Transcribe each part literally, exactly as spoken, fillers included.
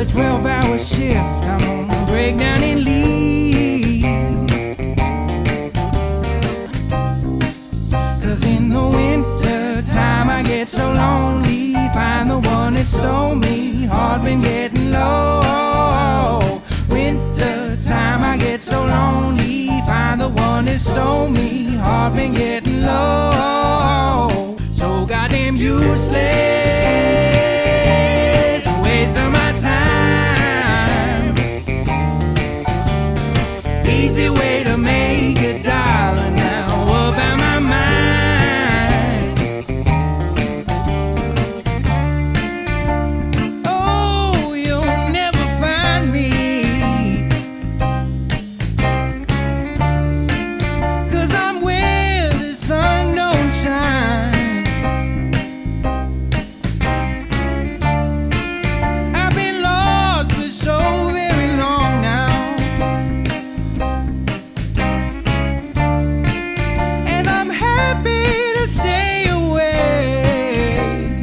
twelve hour shift. I'm gonna break down and leave. Cause in the winter time I get so lonely. Find the one that stole me, heart been getting low. Winter time I get so lonely. Find the one that stole me, heart been getting low. So goddamn useless, a waste of my time. Easy way to make a dollar now, up out my mind. Oh, you'll never find me, 'cause I'm where the sun don't shine. I've been lost for so very long now, and I'm happy to stay away.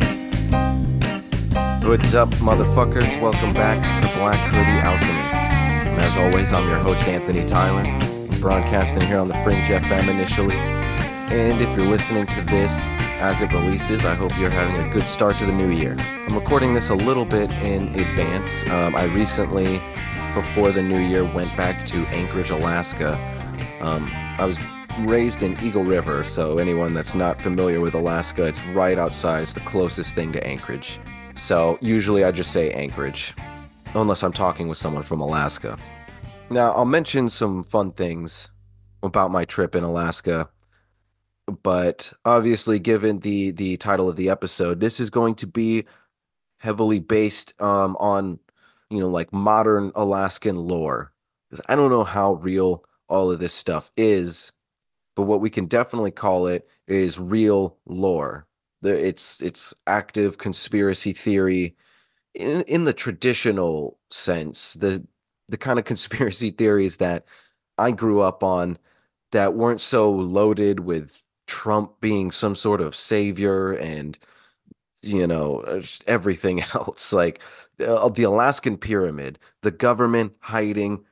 What's up, motherfuckers? Welcome back to Black Hoodie Alchemy. And as always, I'm your host, Anthony Tyler. I'm broadcasting here on the Fringe F M initially. And if you're listening to this as it releases, I hope you're having a good start to the new year. I'm recording this a little bit in advance. Um, I recently, before the new year, went back to Anchorage, Alaska. Um, I was raised in Eagle River, so anyone that's not familiar with Alaska, it's right outside. It's the closest thing to Anchorage. So usually I just say Anchorage, unless I'm talking with someone from Alaska. Now, I'll mention some fun things about my trip in Alaska, but obviously, given the the title of the episode, this is going to be heavily based um, on, you know, like modern Alaskan lore. 'Cause I don't know how real all of this stuff is, but what we can definitely call it is real lore. The, it's it's active conspiracy theory in in the traditional sense, the the kind of conspiracy theories that I grew up on that weren't so loaded with Trump being some sort of savior and, you know, uh, just everything else. Like uh, the Alaskan pyramid, the government hiding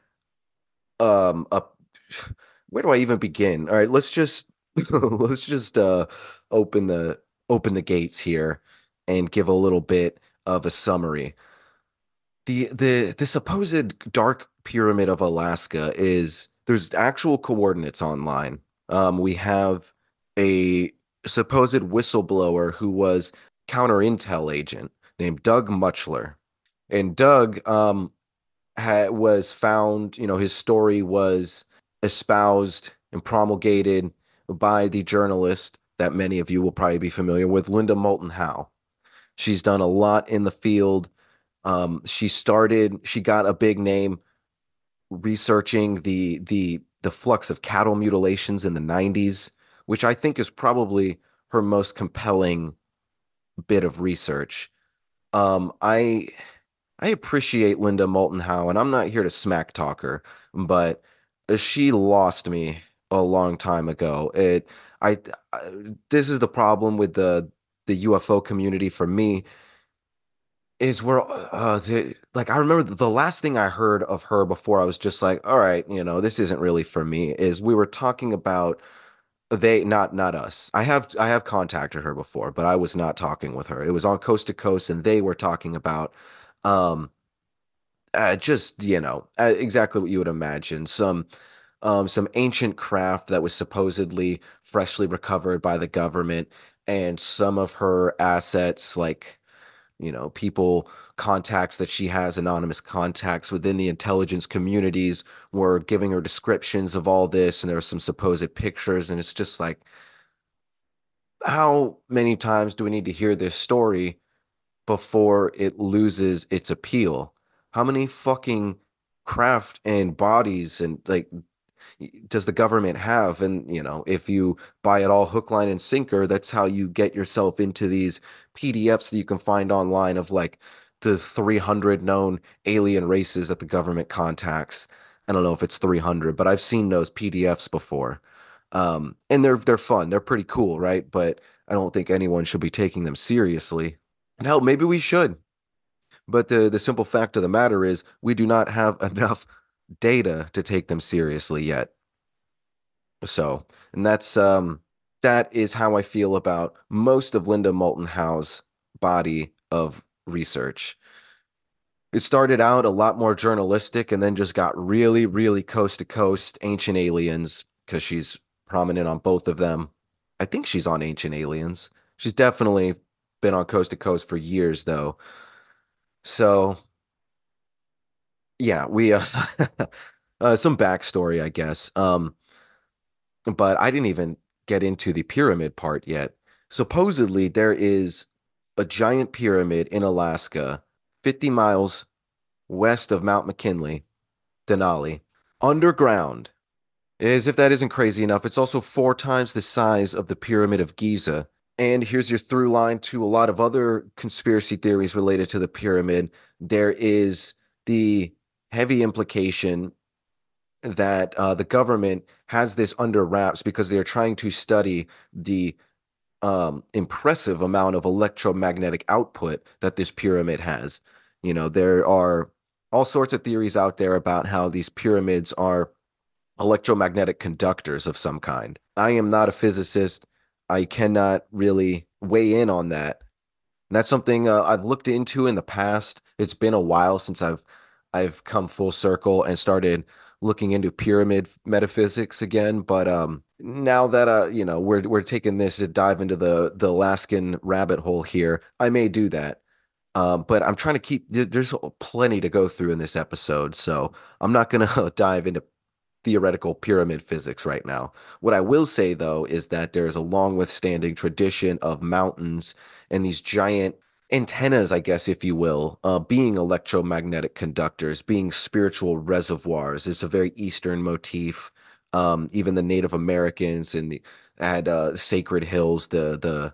um up. Where do I even begin? All right, let's just let's just uh open the open the gates here and give a little bit of a summary. The the the supposed dark pyramid of Alaska is there's actual coordinates online. Um, we have a supposed whistleblower who was counter intel agent named Doug Muchler, and Doug um ha was found. You know, his story was espoused and promulgated by the journalist that many of you will probably be familiar with, Linda Moulton Howe. She's done a lot in the field. Um, she started, she got a big name researching the the the flux of cattle mutilations in the nineties, which I think is probably her most compelling bit of research. Um, I I appreciate Linda Moulton Howe, and I'm not here to smack talk her, but she lost me a long time ago. It I, I this is the problem with the the U F O community for me is where uh the, like I remember the last thing I heard of her before I was just like, all right, you know, this isn't really for me, is we were talking about they not not us. I have I have contacted her before, but I was not talking with her. It was on Coast to Coast, and they were talking about um uh, just, you know, uh, exactly what you would imagine. Some um, some ancient craft that was supposedly freshly recovered by the government, and some of her assets, like, you know, people, contacts that she has, anonymous contacts within the intelligence communities, were giving her descriptions of all this, and there were some supposed pictures, and it's just like, how many times do we need to hear this story before it loses its appeal? How many fucking craft and bodies and like does the government have? And, you know, if you buy it all hook, line, and sinker, that's how you get yourself into these P D Fs that you can find online of like the three hundred known alien races that the government contacts. I don't know if it's three hundred, but I've seen those P D Fs before. Um, and they're they're fun. They're pretty cool, right? But I don't think anyone should be taking them seriously. And hell, maybe we should. But the the simple fact of the matter is we do not have enough data to take them seriously yet. So, and that's um that is how I feel about most of Linda Moulton Howe's body of research. It started out a lot more journalistic and then just got really, really coast to coast Ancient Aliens because she's prominent on both of them. I think she's on Ancient Aliens. She's definitely been on coast to coast for years though. So, yeah, we uh, uh some backstory, I guess. Um but I didn't even get into the pyramid part yet. Supposedly, there is a giant pyramid in Alaska, fifty miles west of Mount McKinley, Denali, underground. As if that isn't crazy enough, it's also four times the size of the Pyramid of Giza. And here's your through line to a lot of other conspiracy theories related to the pyramid. There is the heavy implication that uh, the government has this under wraps because they're trying to study the um, impressive amount of electromagnetic output that this pyramid has. You know, there are all sorts of theories out there about how these pyramids are electromagnetic conductors of some kind. I am not a physicist. I cannot really weigh in on that. And that's something uh, I've looked into in the past. It's been a while since I've I've come full circle and started looking into pyramid metaphysics again. But um, now that uh, you know, we're we're taking this to dive into the the Alaskan rabbit hole here, I may do that. Um, but I'm trying to keep there's plenty to go through in this episode, so I'm not gonna dive into theoretical pyramid physics right now. What I will say, though, is that there is a long withstanding tradition of mountains and these giant antennas, I guess, if you will, uh, being electromagnetic conductors, being spiritual reservoirs. It's a very Eastern motif. Um, even the Native Americans and the had uh, sacred hills, the the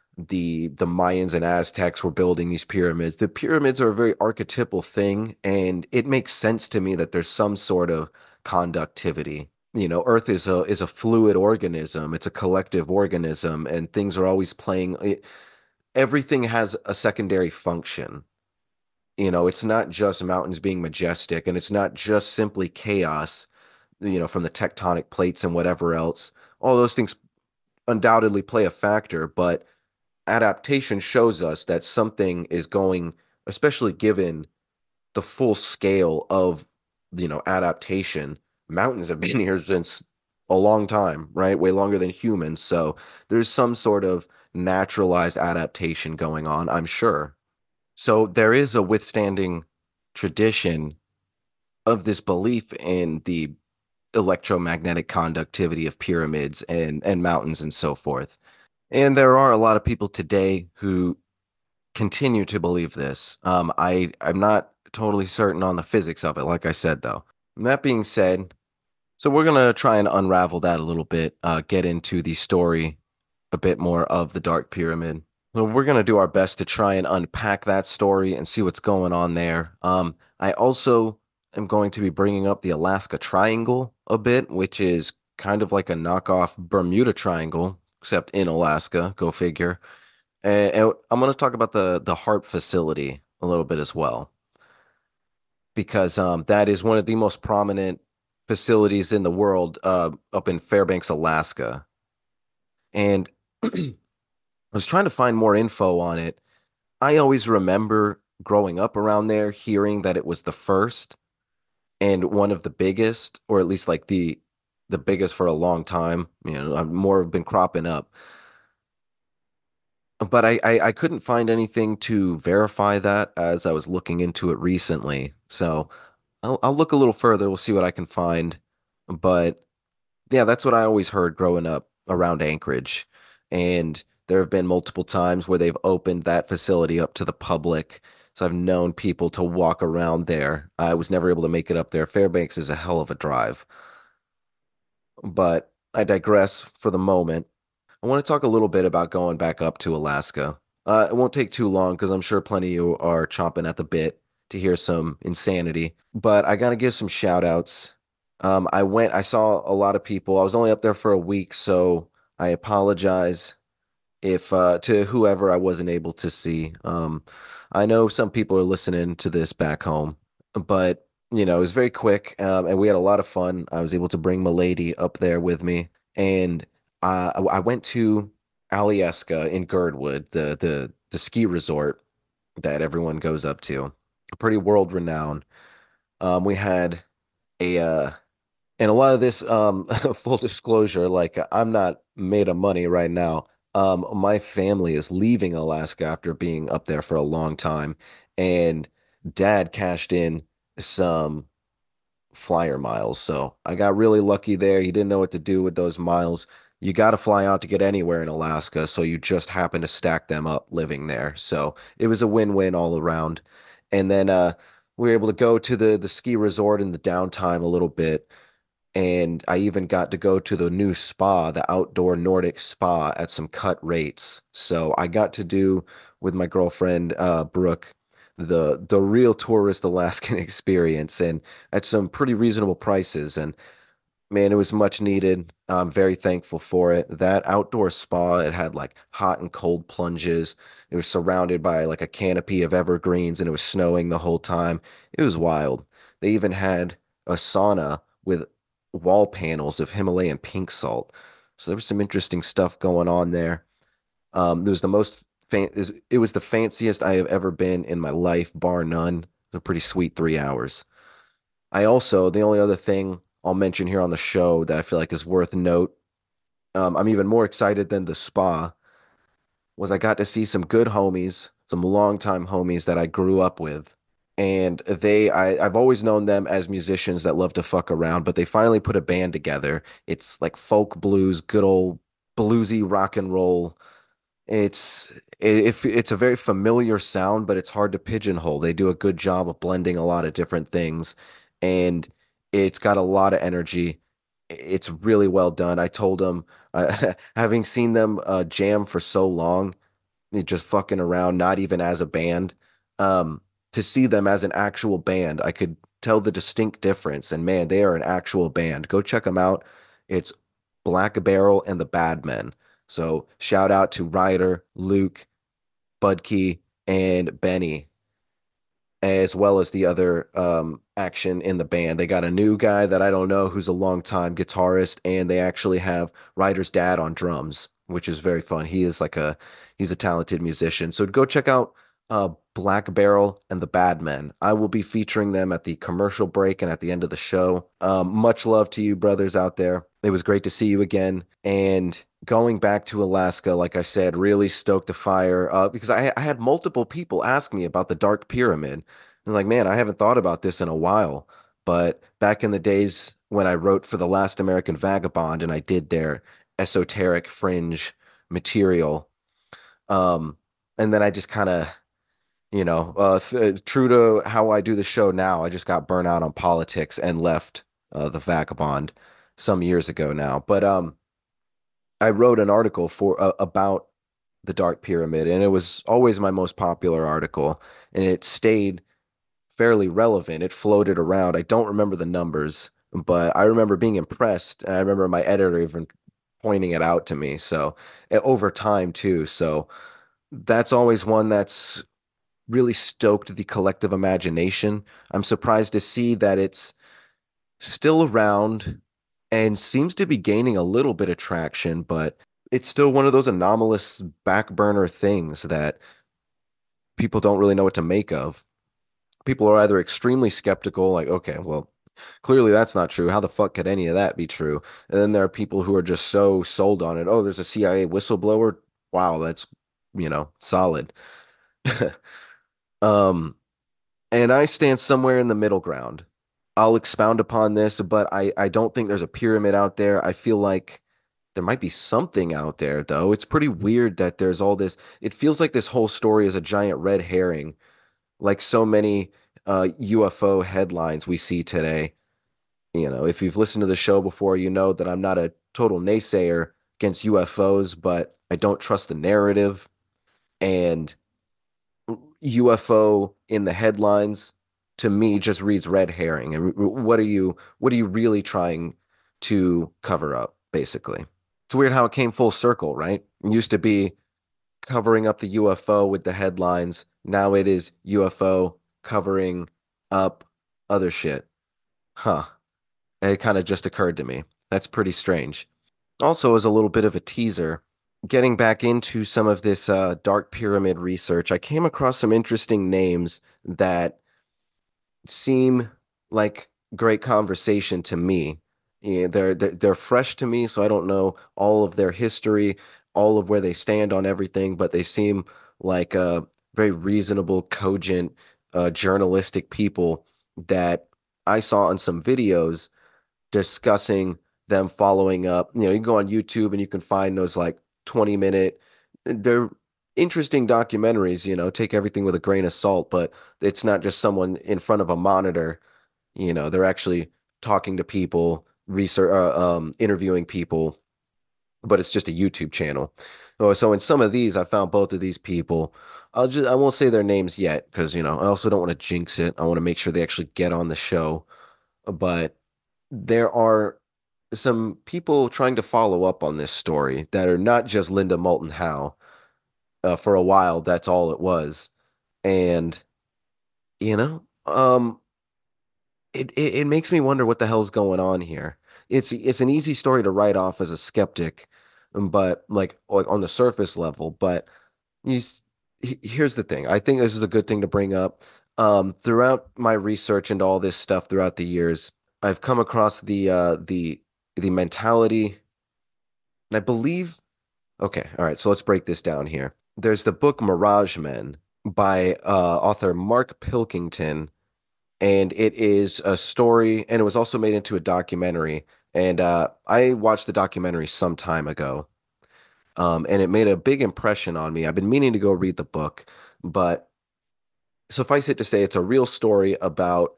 the the Mayans and Aztecs were building these pyramids. The pyramids are a very archetypal thing, and it makes sense to me that there's some sort of conductivity. You know, Earth is a is a fluid organism. It's a collective organism, and things are always playing. It, everything has a secondary function. You know, it's not just mountains being majestic, and it's not just simply chaos. You know, from the tectonic plates and whatever else. All those things undoubtedly play a factor, but adaptation shows us that something is going, especially given the full scale of, you know, adaptation. Mountains have been here since a long time, right? Way longer than humans. So there's some sort of naturalized adaptation going on, I'm sure. So there is a withstanding tradition of this belief in the electromagnetic conductivity of pyramids and and mountains and so forth. And there are a lot of people today who continue to believe this. Um, I I'm not totally certain on the physics of it, like I said, though. And that being said, so we're gonna try and unravel that a little bit, uh, get into the story a bit more of the Dark Pyramid. So we're gonna do our best to try and unpack that story and see what's going on there. Um, I also am going to be bringing up the Alaska Triangle a bit, which is kind of like a knockoff Bermuda Triangle, except in Alaska. Go figure. And, and I'm going to talk about the the HARP facility a little bit as well, because um, that is one of the most prominent facilities in the world uh, up in Fairbanks, Alaska. And I was trying to find more info on it. I always remember growing up around there, hearing that it was the first and one of the biggest, or at least like the the biggest for a long time. You know, more have been cropping up. But I, I I couldn't find anything to verify that as I was looking into it recently. So I'll I'll look a little further. We'll see what I can find. But yeah, that's what I always heard growing up around Anchorage. And there have been multiple times where they've opened that facility up to the public. So I've known people to walk around there. I was never able to make it up there. Fairbanks is a hell of a drive. But I digress for the moment. I want to talk a little bit about going back up to Alaska. Uh, it won't take too long because I'm sure plenty of you are chomping at the bit to hear some insanity. But I got to give some shout outs. Um, I went, I saw a lot of people. I was only up there for a week, so I apologize if uh, to whoever I wasn't able to see. Um, I know some people are listening to this back home, but you know, it was very quick, um, and we had a lot of fun. I was able to bring my lady up there with me, and uh, I went to Alyeska in Girdwood, the the the ski resort that everyone goes up to, pretty world renowned. Um, we had a uh, and a lot of this, um, full disclosure, like I'm not made of money right now. Um, my family is leaving Alaska after being up there for a long time, and dad cashed in some flyer miles. So I got really lucky there. He didn't know what to do with those miles. You got to fly out to get anywhere in Alaska, so you just happen to stack them up living there. So it was a win-win all around. And then uh, we were able to go to the the ski resort in the downtime a little bit, and I even got to go to the new spa, the outdoor Nordic spa at some cut rates. So I got to do with my girlfriend, uh, Brooke, the the real tourist Alaskan experience and at some pretty reasonable prices. And man, it was much needed. I'm very thankful for it. That outdoor spa, it had like hot and cold plunges. It was surrounded by like a canopy of evergreens and it was snowing the whole time. It was wild. They even had a sauna with wall panels of Himalayan pink salt. So there was some interesting stuff going on there. Um, it was the most fan it was the fanciest I have ever been in my life, bar none. It was a pretty sweet three hours. I also, the only other thing I'll mention here on the show that I feel like is worth note, um, I'm even more excited than the spa, was I got to see some good homies, some longtime homies that I grew up with. And they, I, I've always known them as musicians that love to fuck around, but they finally put a band together. It's like folk blues, good old bluesy rock and roll. It's if it's a very familiar sound, but it's hard to pigeonhole. They do a good job of blending a lot of different things, and it's got a lot of energy. It's really well done. I told them, uh, having seen them uh, jam for so long, they just fucking around, not even as a band, um, to see them as an actual band, I could tell the distinct difference. And man, they are an actual band. Go check them out. It's Black Barrel and the Bad Men. So shout out to Ryder, Luke, Budkey, and Benny, as well as the other um, action in the band. They got a new guy that I don't know who's a longtime guitarist, and they actually have Ryder's dad on drums, which is very fun. He is like a he's a talented musician. So go check out uh, Black Barrel and the Bad Men. I will be featuring them at the commercial break and at the end of the show. Um, much love to you, brothers out there. It was great to see you again. And going back to Alaska, like I said, really stoked the fire uh, because I, I had multiple people ask me about the Dark Pyramid. And like, man, I haven't thought about this in a while. But back in the days when I wrote for The Last American Vagabond and I did their esoteric fringe material, um, and then I just kind of, you know, uh, th true to how I do the show now, I just got burnt out on politics and left uh, The Vagabond some years ago now. But um, I wrote an article for uh, about the Dark Pyramid, and it was always my most popular article, and it stayed fairly relevant. It floated around. I don't remember the numbers, but I remember being impressed. And I remember my editor even pointing it out to me. So eh, over time too. So that's always one that's really stoked the collective imagination. I'm surprised to see that it's still around and seems to be gaining a little bit of traction, but it's still one of those anomalous back burner things that people don't really know what to make of. People are either extremely skeptical, like, okay, well, clearly that's not true. How the fuck could any of that be true? And then there are people who are just so sold on it. Oh, there's a C I A whistleblower. Wow, that's, you know, solid. Um, and I stand somewhere in the middle ground. I'll expound upon this, but I, I don't think there's a pyramid out there. I feel like there might be something out there, though. It's pretty weird that there's all this. It feels like this whole story is a giant red herring, like so many uh, U F O headlines we see today. You know, if you've listened to the show before, you know that I'm not a total naysayer against U F Os, but I don't trust the narrative. And U F O in the headlines to me just reads red herring. And what are you what are you really trying to cover up, basically? It's weird how it came full circle, right? It used to be covering up the U F O with the headlines. Now it is U F O covering up other shit. Huh. It kind of just occurred to me. That's pretty strange. Also, as a little bit of a teaser, getting back into some of this uh, Dark Pyramid research, I came across some interesting names that seem like great conversation to me. Yeah, they're, they're they're fresh to me, so I don't know all of their history, all of where they stand on everything, but they seem like uh, very reasonable, cogent, uh, journalistic people that I saw on some videos discussing them following up. You know, you can go on YouTube and you can find those like twenty minute, they're interesting documentaries, you know, take everything with a grain of salt, but it's not just someone in front of a monitor, you know, they're actually talking to people, research, uh, um, interviewing people, but it's just a YouTube channel. So, so in some of these, I found both of these people. I'll just, I won't say their names yet because, you know, I also don't want to jinx it. I want to make sure they actually get on the show. But there are some people trying to follow up on this story that are not just Linda Moulton Howe. Uh, for a while, that's all it was. And, you know, um, it, it it makes me wonder what the hell's going on here. It's it's an easy story to write off as a skeptic, um, but like like on the surface level. But you, s- he- here's the thing. I think this is a good thing to bring up. Um, throughout my research into all this stuff throughout the years, I've come across the uh the the mentality, and I believe. Okay, all right. So let's break this down here. There's the book Mirage Men by uh, author Mark Pilkington, and it is a story, and it was also made into a documentary. And uh, I watched the documentary some time ago, um, and it made a big impression on me. I've been meaning to go read the book, but suffice it to say, it's a real story about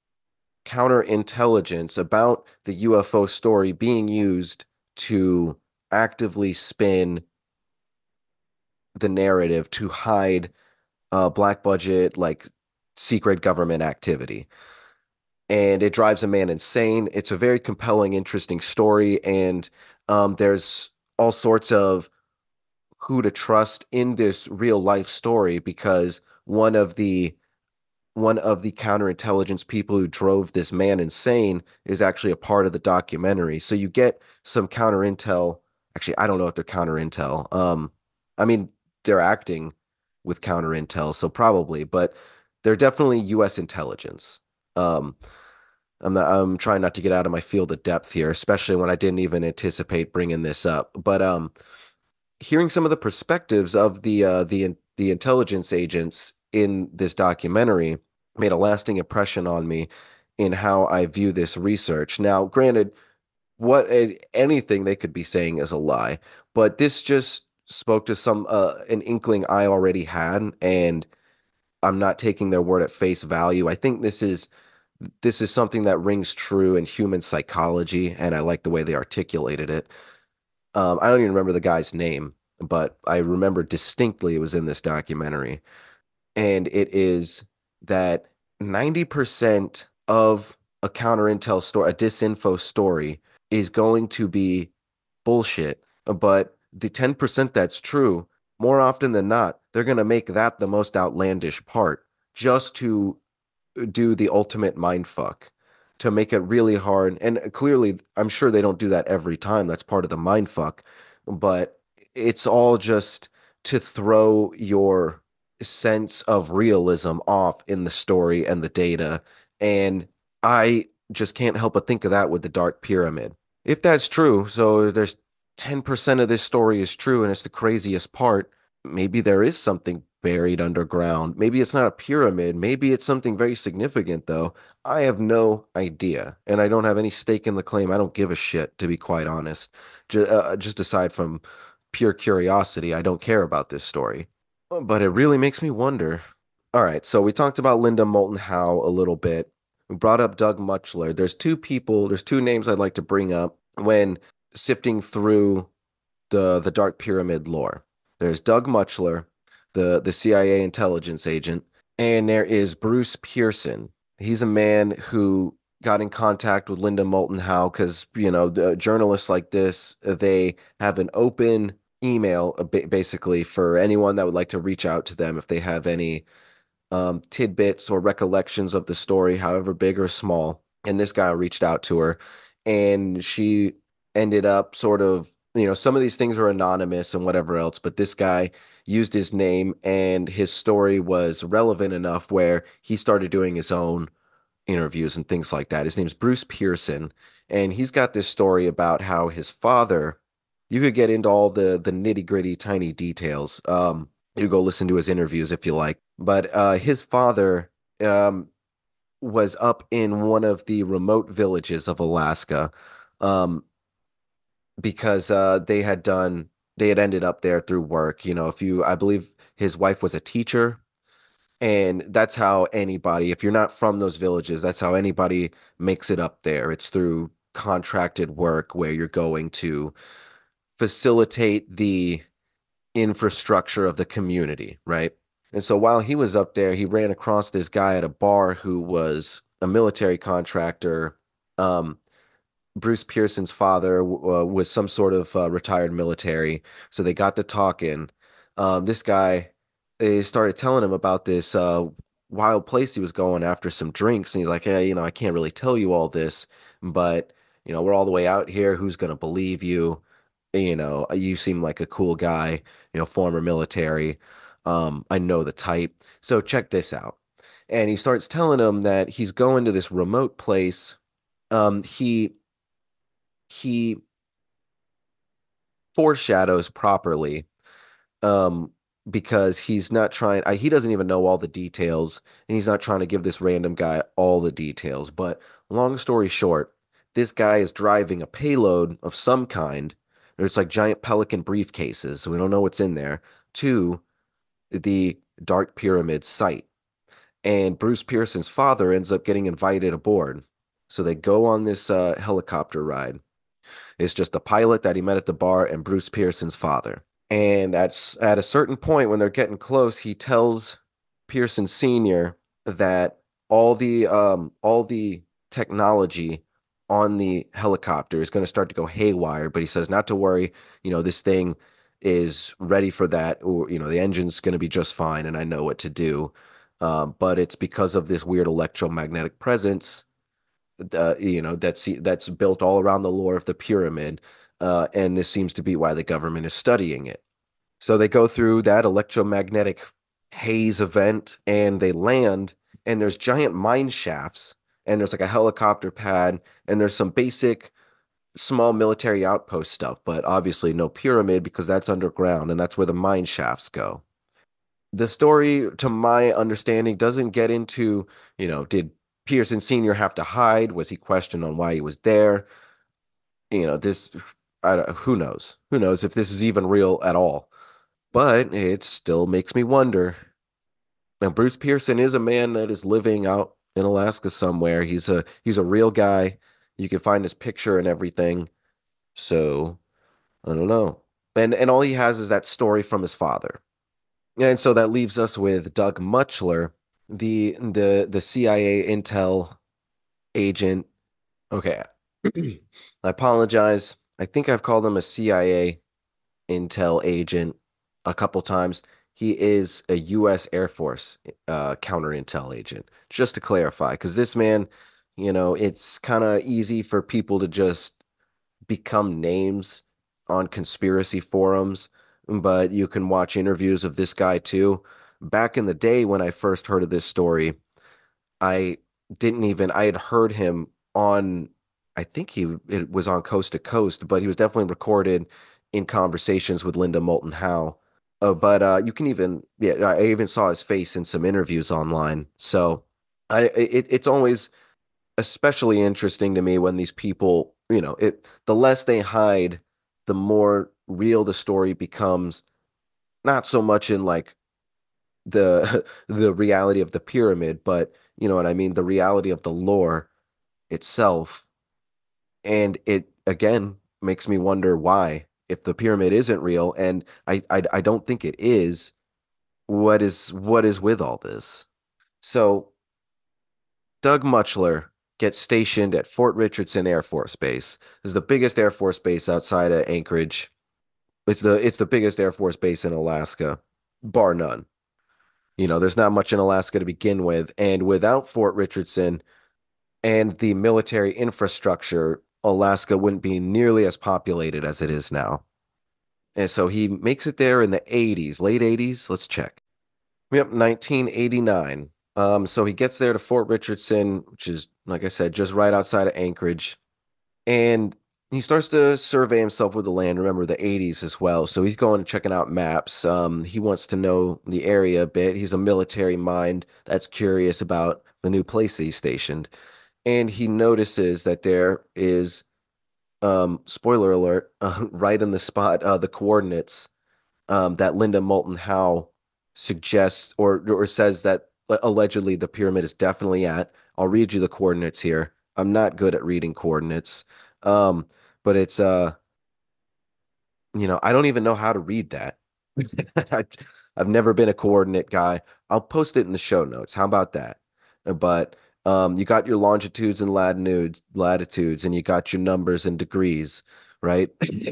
counterintelligence, about the U F O story being used to actively spin the narrative to hide uh, black budget, like secret government activity. And it drives a man insane. It's a very compelling, interesting story. And um, there's all sorts of who to trust in this real life story because one of the one of the counterintelligence people who drove this man insane is actually a part of the documentary. So you get some counterintel. Actually, I don't know if they're counterintel. Um, I mean, they're acting with counterintel, so probably, but they're definitely U S intelligence. Um, I'm not, I'm trying not to get out of my field of depth here, especially when I didn't even anticipate bringing this up. But um, hearing some of the perspectives of the uh, the the intelligence agents in this documentary made a lasting impression on me in how I view this research. Now, granted, what anything they could be saying is a lie, but this just spoke to some uh, an inkling I already had, and I'm not taking their word at face value. I think this is this is something that rings true in human psychology, and I like the way they articulated it. Um, I don't even remember the guy's name, but I remember distinctly it was in this documentary. And it is that ninety percent of a counter intel story, a disinfo story, is going to be bullshit. But the ten percent that's true, more often than not, they're going to make that the most outlandish part just to do the ultimate mind fuck to make it really hard. And clearly, I'm sure they don't do that every time. That's part of the mind fuck. But it's all just to throw your sense of realism off in the story and the data. And I just can't help but think of that with the Dark Pyramid. If that's true, so there's ten percent of this story is true and it's the craziest part, maybe there is something buried underground. Maybe it's not a pyramid. Maybe it's something very significant, though. I have no idea. And I don't have any stake in the claim. I don't give a shit, to be quite honest. Just, uh, just aside from pure curiosity, I don't care about this story. But it really makes me wonder. All right, so we talked about Linda Moulton Howe a little bit. We brought up Doug Mutchler. There's two people, there's two names I'd like to bring up when sifting through the the Dark Pyramid lore. There's Doug Mutchler, the the C I A intelligence agent, and there is Bruce Pearson. He's a man who got in contact with Linda Moulton Howe because, you know, the journalists like this, they have an open email uh, ba- basically for anyone that would like to reach out to them if they have any um, tidbits or recollections of the story, however big or small. And this guy reached out to her, and she ended up sort of, you know, some of these things are anonymous and whatever else, but this guy used his name, and his story was relevant enough where he started doing his own interviews and things like that. His name's Bruce Pearson, and he's got this story about how his father, you could get into all the the nitty-gritty tiny details. Um, you go listen to his interviews if you like. But uh his father um was up in one of the remote villages of Alaska, um because uh they had done they had ended up there through work. You know, if you I believe his wife was a teacher, and that's how anybody, if you're not from those villages, that's how anybody makes it up there. It's through contracted work where you're going to facilitate the infrastructure of the community, right? And so while he was up there, he ran across this guy at a bar who was a military contractor. Um, Bruce Pearson's father uh, was some sort of uh, retired military, so they got to talking. Um, this guy, they started telling him about this uh, wild place he was going after some drinks, and he's like, "Hey, you know, I can't really tell you all this, but you know, we're all the way out here. Who's gonna believe you? You know, you seem like a cool guy. You know, former military. Um, I know the type. So check this out." And he starts telling him that he's going to this remote place. Um, he he foreshadows properly, um because he's not trying I, he doesn't even know all the details, and he's not trying to give this random guy all the details. But long story short, this guy is driving a payload of some kind. There's like giant Pelican briefcases, so we don't know what's in there, to the Dark Pyramid site. And Bruce Pearson's father ends up getting invited aboard, so they go on this uh, helicopter ride. It's just the pilot that he met at the bar and Bruce Pearson's father. And at at a certain point when they're getting close, he tells Pearson Senior that all the um all the technology on the helicopter is going to start to go haywire, but he says not to worry, you know, this thing is ready for that, or you know, the engine's going to be just fine and I know what to do. Um, but it's because of this weird electromagnetic presence, uh, you know, that's that's built all around the lore of the pyramid, uh, and this seems to be why the government is studying it. So they go through that electromagnetic haze event, and they land, and there's giant mine shafts, and there's like a helicopter pad, and there's some basic small military outpost stuff, but obviously no pyramid because that's underground, and that's where the mine shafts go. The story, to my understanding, doesn't get into, you know, did Pearson Senior have to hide? Was he questioned on why he was there? You know, this, I don't, who knows? Who knows if this is even real at all? But it still makes me wonder. Now, Bruce Pearson is a man that is living out in Alaska somewhere. He's a he's a real guy. You can find his picture and everything. So I don't know. And and all he has is that story from his father. And so that leaves us with Doug Mutchler, the the the C I A intel agent. Okay. I apologize. I think I've called him a C I A intel agent a couple times. He is a U S Air Force uh, counter intel agent, just to clarify, because this man, you know, it's kind of easy for people to just become names on conspiracy forums, but you can watch interviews of this guy too. Back in the day when I first heard of this story, I didn't even, I had heard him on, I think he it was on Coast to Coast, but he was definitely recorded in conversations with Linda Moulton Howe. Uh, but uh, you can even, yeah, I even saw his face in some interviews online. So I, it, it's always especially interesting to me when these people, you know, it, the less they hide, the more real the story becomes. Not so much in like the the reality of the pyramid, but you know what I mean, the reality of the lore itself. And it again makes me wonder why, if the pyramid isn't real, and I I, I don't think it is, what is what is with all this? So Doug Mutchler gets stationed at Fort Richardson Air Force Base. This is the biggest Air Force base outside of Anchorage. It's the it's the biggest Air Force base in Alaska, bar none. You know, there's not much in Alaska to begin with, and without Fort Richardson and the military infrastructure, Alaska wouldn't be nearly as populated as it is now. And so he makes it there in the eighties, late eighties. Let's check. Yep, nineteen eighty-nine. Um, so he gets there to Fort Richardson, which is, like I said, just right outside of Anchorage. And he starts to survey himself with the land. Remember the eighties as well. So he's going and checking out maps. Um, he wants to know the area a bit. He's a military mind that's curious about the new place he's stationed. And he notices that there is, um, spoiler alert, uh, right in the spot, uh, the coordinates um, that Linda Moulton Howe suggests or or says that allegedly the pyramid is definitely at. I'll read you the coordinates here. I'm not good at reading coordinates. Um, but it's uh, you know, I don't even know how to read that. I, I've never been a coordinate guy. I'll post it in the show notes. How about that? Uh, But um, you got your longitudes and latitudes, latitudes, and you got your numbers and degrees, right?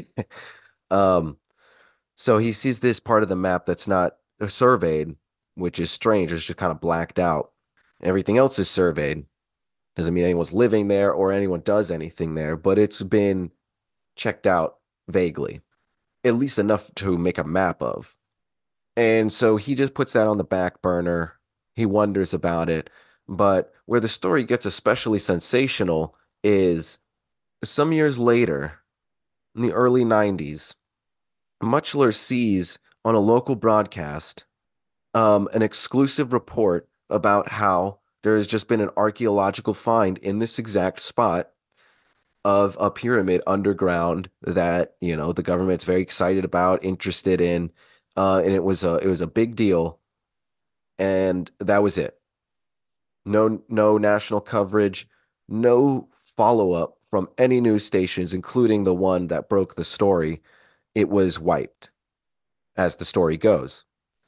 Um, so he sees this part of the map that's not surveyed, which is strange. It's just kind of blacked out. Everything else is surveyed. Doesn't mean anyone's living there or anyone does anything there, but it's been checked out vaguely, at least enough to make a map of. And so he just puts that on the back burner. He wonders about it. But where the story gets especially sensational is some years later, in the early nineties, Muchler sees on a local broadcast um, an exclusive report about how there has just been an archaeological find in this exact spot of a pyramid underground that, you know, the government's very excited about, interested in, uh, and it was a it was a big deal, and that was it. No, no national coverage, no follow-up from any news stations, including the one that broke the story. It was wiped, as the story goes.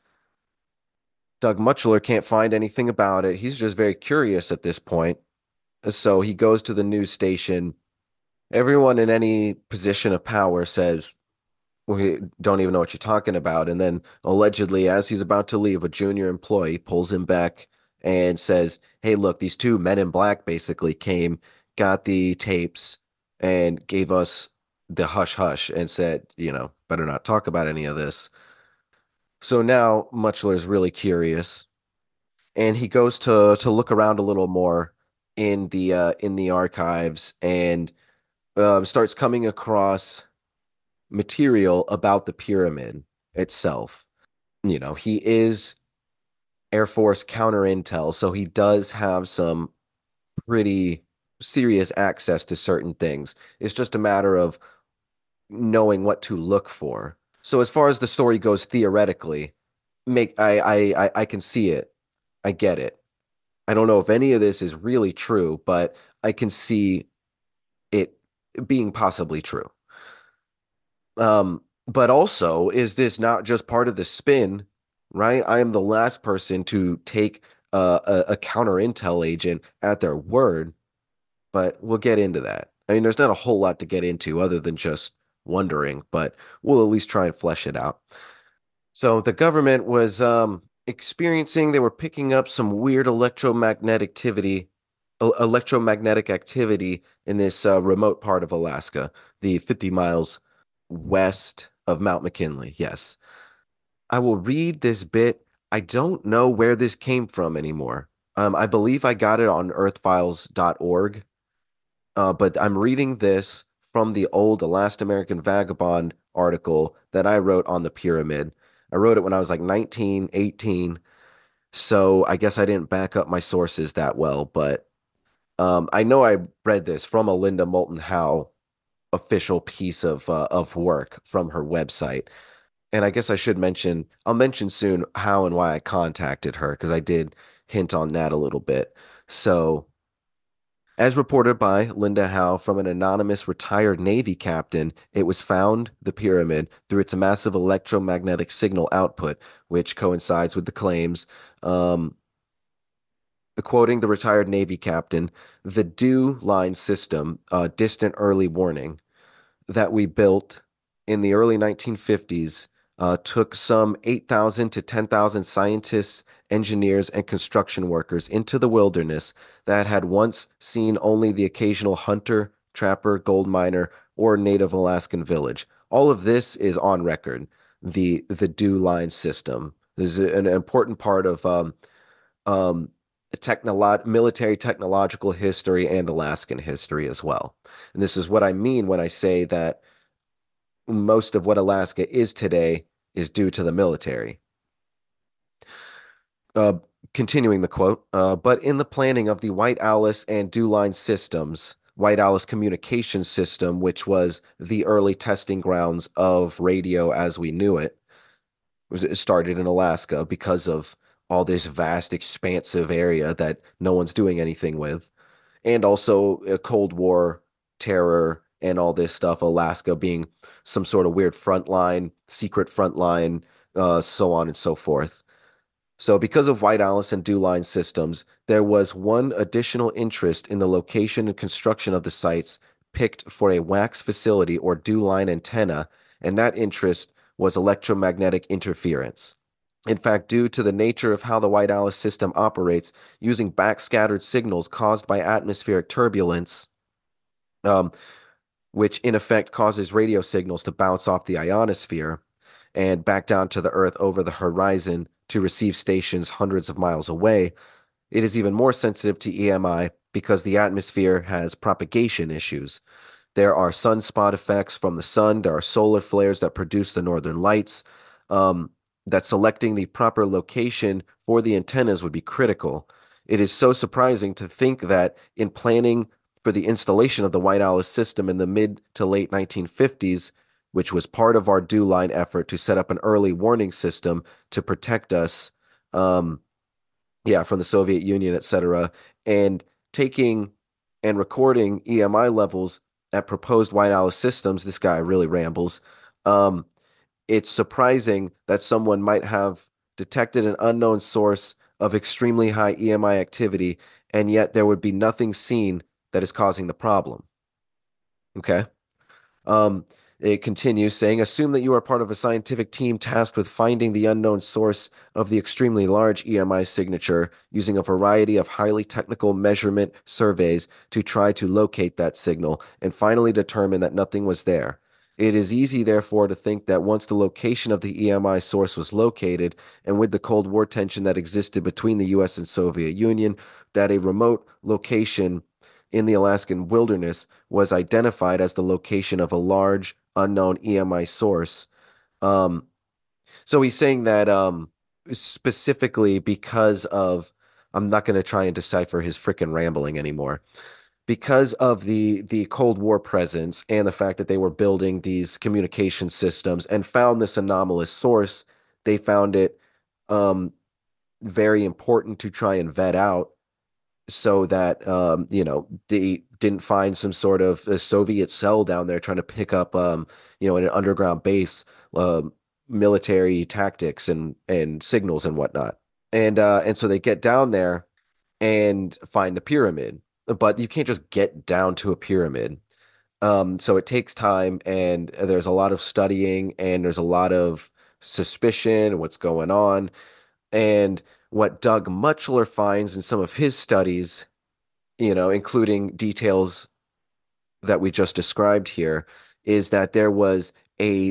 Doug Muchler can't find anything about it. He's just very curious at this point. So he goes to the news station. Everyone in any position of power says, we don't even know what you're talking about. And then allegedly, as he's about to leave, a junior employee pulls him back and says, hey, look, these two men in black basically came, got the tapes, and gave us the hush hush and said, you know, better not talk about any of this. So now Muchler's really curious and he goes to to look around a little more in the uh, in the archives and um, starts coming across material about the pyramid itself. You know, he is Air Force counter intel, so he does have some pretty serious access to certain things. It's just a matter of knowing what to look for. So as far as the story goes theoretically, make I I I, I can see it. I get it. I don't know if any of this is really true, but I can see it being possibly true. Um, but also, is this not just part of the spin, right? I am the last person to take uh, a, a counter intel agent at their word, but we'll get into that. I mean, there's not a whole lot to get into other than just wondering, but we'll at least try and flesh it out. So the government was um, experiencing, they were picking up some weird electromagnetic activity, e- electromagnetic activity in this uh, remote part of Alaska, the fifty miles west of Mount McKinley. Yes. I will read this bit. I don't know where this came from anymore. Um, I believe I got it on earth files dot org, uh, but I'm reading this from the old The Last American Vagabond article that I wrote on the pyramid. I wrote it when I was like nineteen, eighteen. So I guess I didn't back up my sources that well, but um, I know I read this from a Linda Moulton Howe official piece of uh, of work from her website. And I guess I should mention, I'll mention soon how and why I contacted her because I did hint on that a little bit. So, as reported by Linda Howe from an anonymous retired Navy captain, it was found, the pyramid, through its massive electromagnetic signal output, which coincides with the claims. Um, quoting the retired Navy captain, the DEW line system, uh, distant early warning, that we built in the early nineteen fifties uh, took some eight thousand to ten thousand scientists, engineers, and construction workers into the wilderness that had once seen only the occasional hunter, trapper, gold miner, or native Alaskan village. All of this is on record. The the DEW line system is an important part of um, um, technolo military technological history and Alaskan history as well. And this is what I mean when I say that most of what Alaska is today is due to the military. Uh, Continuing the quote, uh, but in the planning of the White Alice and DEW line systems, White Alice communication system, which was the early testing grounds of radio as we knew it, was it started in Alaska because of all this vast, expansive area that no one's doing anything with, and also a Cold War terror and all this stuff. Alaska being some sort of weird front line, secret front line, uh, so on and so forth. So, because of White Alice and DEW line systems, there was one additional interest in the location and construction of the sites picked for a wax facility or DEW line antenna, and that interest was electromagnetic interference. In fact, due to the nature of how the White Alice system operates, using backscattered signals caused by atmospheric turbulence, um, which in effect causes radio signals to bounce off the ionosphere and back down to the Earth over the horizon to receive stations hundreds of miles away, it is even more sensitive to E M I because the atmosphere has propagation issues. There are sunspot effects from the sun. There are solar flares that produce the northern lights. Um, that selecting the proper location for the antennas would be critical. It is so surprising to think that in planning for the installation of the White Alice system in the mid to late nineteen fifties, which was part of our DEW line effort to set up an early warning system to protect us, um, yeah, from the Soviet Union, et cetera, and taking and recording E M I levels at proposed White Alice systems. This guy really rambles. Um, it's surprising that someone might have detected an unknown source of extremely high E M I activity, and yet there would be nothing seen that is causing the problem. Okay. Um, it continues saying, assume that you are part of a scientific team tasked with finding the unknown source of the extremely large E M I signature using a variety of highly technical measurement surveys to try to locate that signal and finally determine that nothing was there. It is easy, therefore, to think that once the location of the E M I source was located, and with the Cold War tension that existed between the U S and Soviet Union, that a remote location in the Alaskan wilderness was identified as the location of a large unknown E M I source. Um, so he's saying that um, specifically because of, I'm not going to try and decipher his freaking rambling anymore. Because of the the Cold War presence and the fact that they were building these communication systems and found this anomalous source, they found it um, very important to try and vet out so that um, you know, they didn't find some sort of a Soviet cell down there trying to pick up um, you know, in an underground base, uh, military tactics and and signals and whatnot. And uh, and so they get down there and find the pyramid, but you can't just get down to a pyramid. Um, so it takes time, and there's a lot of studying, and there's a lot of suspicion, what's going on. And what Doug Mutchler finds in some of his studies, you know, including details that we just described here, is that there was a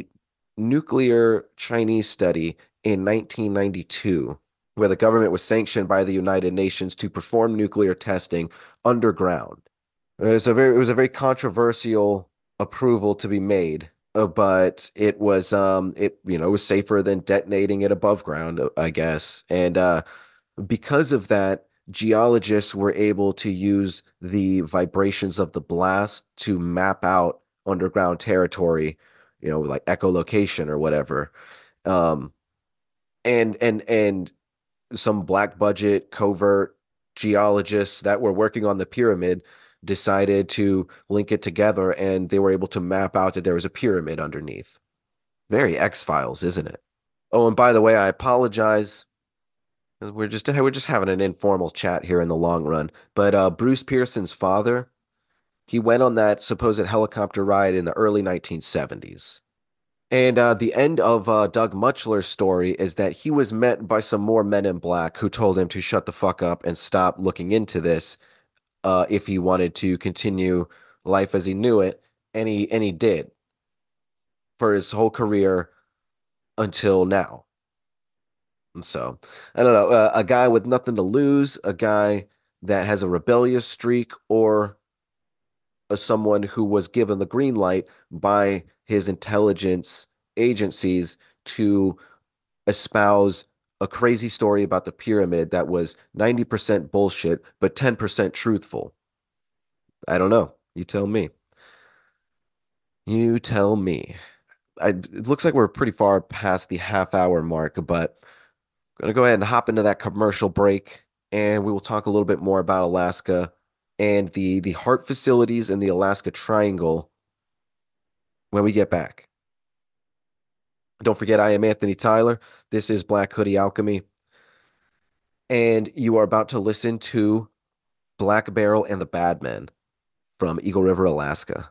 nuclear Chinese study in nineteen ninety-two where the government was sanctioned by the United Nations to perform nuclear testing underground. It was a very, it was a very controversial approval to be made, uh, but it was, um, it, you know, it was safer than detonating it above ground, I guess. And uh, because of that, geologists were able to use the vibrations of the blast to map out underground territory, you know, like echolocation or whatever. Um, and and and some black budget covert geologists that were working on the pyramid decided to link it together, and they were able to map out that there was a pyramid underneath. Very X-Files, isn't it? Oh, and by the way, I apologize. We're just we're just having an informal chat here in the long run. But uh, Bruce Pearson's father, he went on that supposed helicopter ride in the early nineteen seventies. And uh, the end of uh, Doug Mutchler's story is that he was met by some more men in black who told him to shut the fuck up and stop looking into this uh, if he wanted to continue life as he knew it. And he, and he did for his whole career until now. And so, I don't know, uh, a guy with nothing to lose, a guy that has a rebellious streak, or a, someone who was given the green light by his intelligence agencies to espouse a crazy story about the pyramid that was ninety percent bullshit, but ten percent truthful. I don't know. You tell me. You tell me. I, it looks like we're pretty far past the half hour mark, but I'm going to go ahead and hop into that commercial break, and we will talk a little bit more about Alaska and the the heart facilities in the Alaska Triangle when we get back. Don't forget, I am Anthony Tyler. This is Black Hoodie Alchemy, and you are about to listen to Black Barrel and the Badmen from Eagle River, Alaska.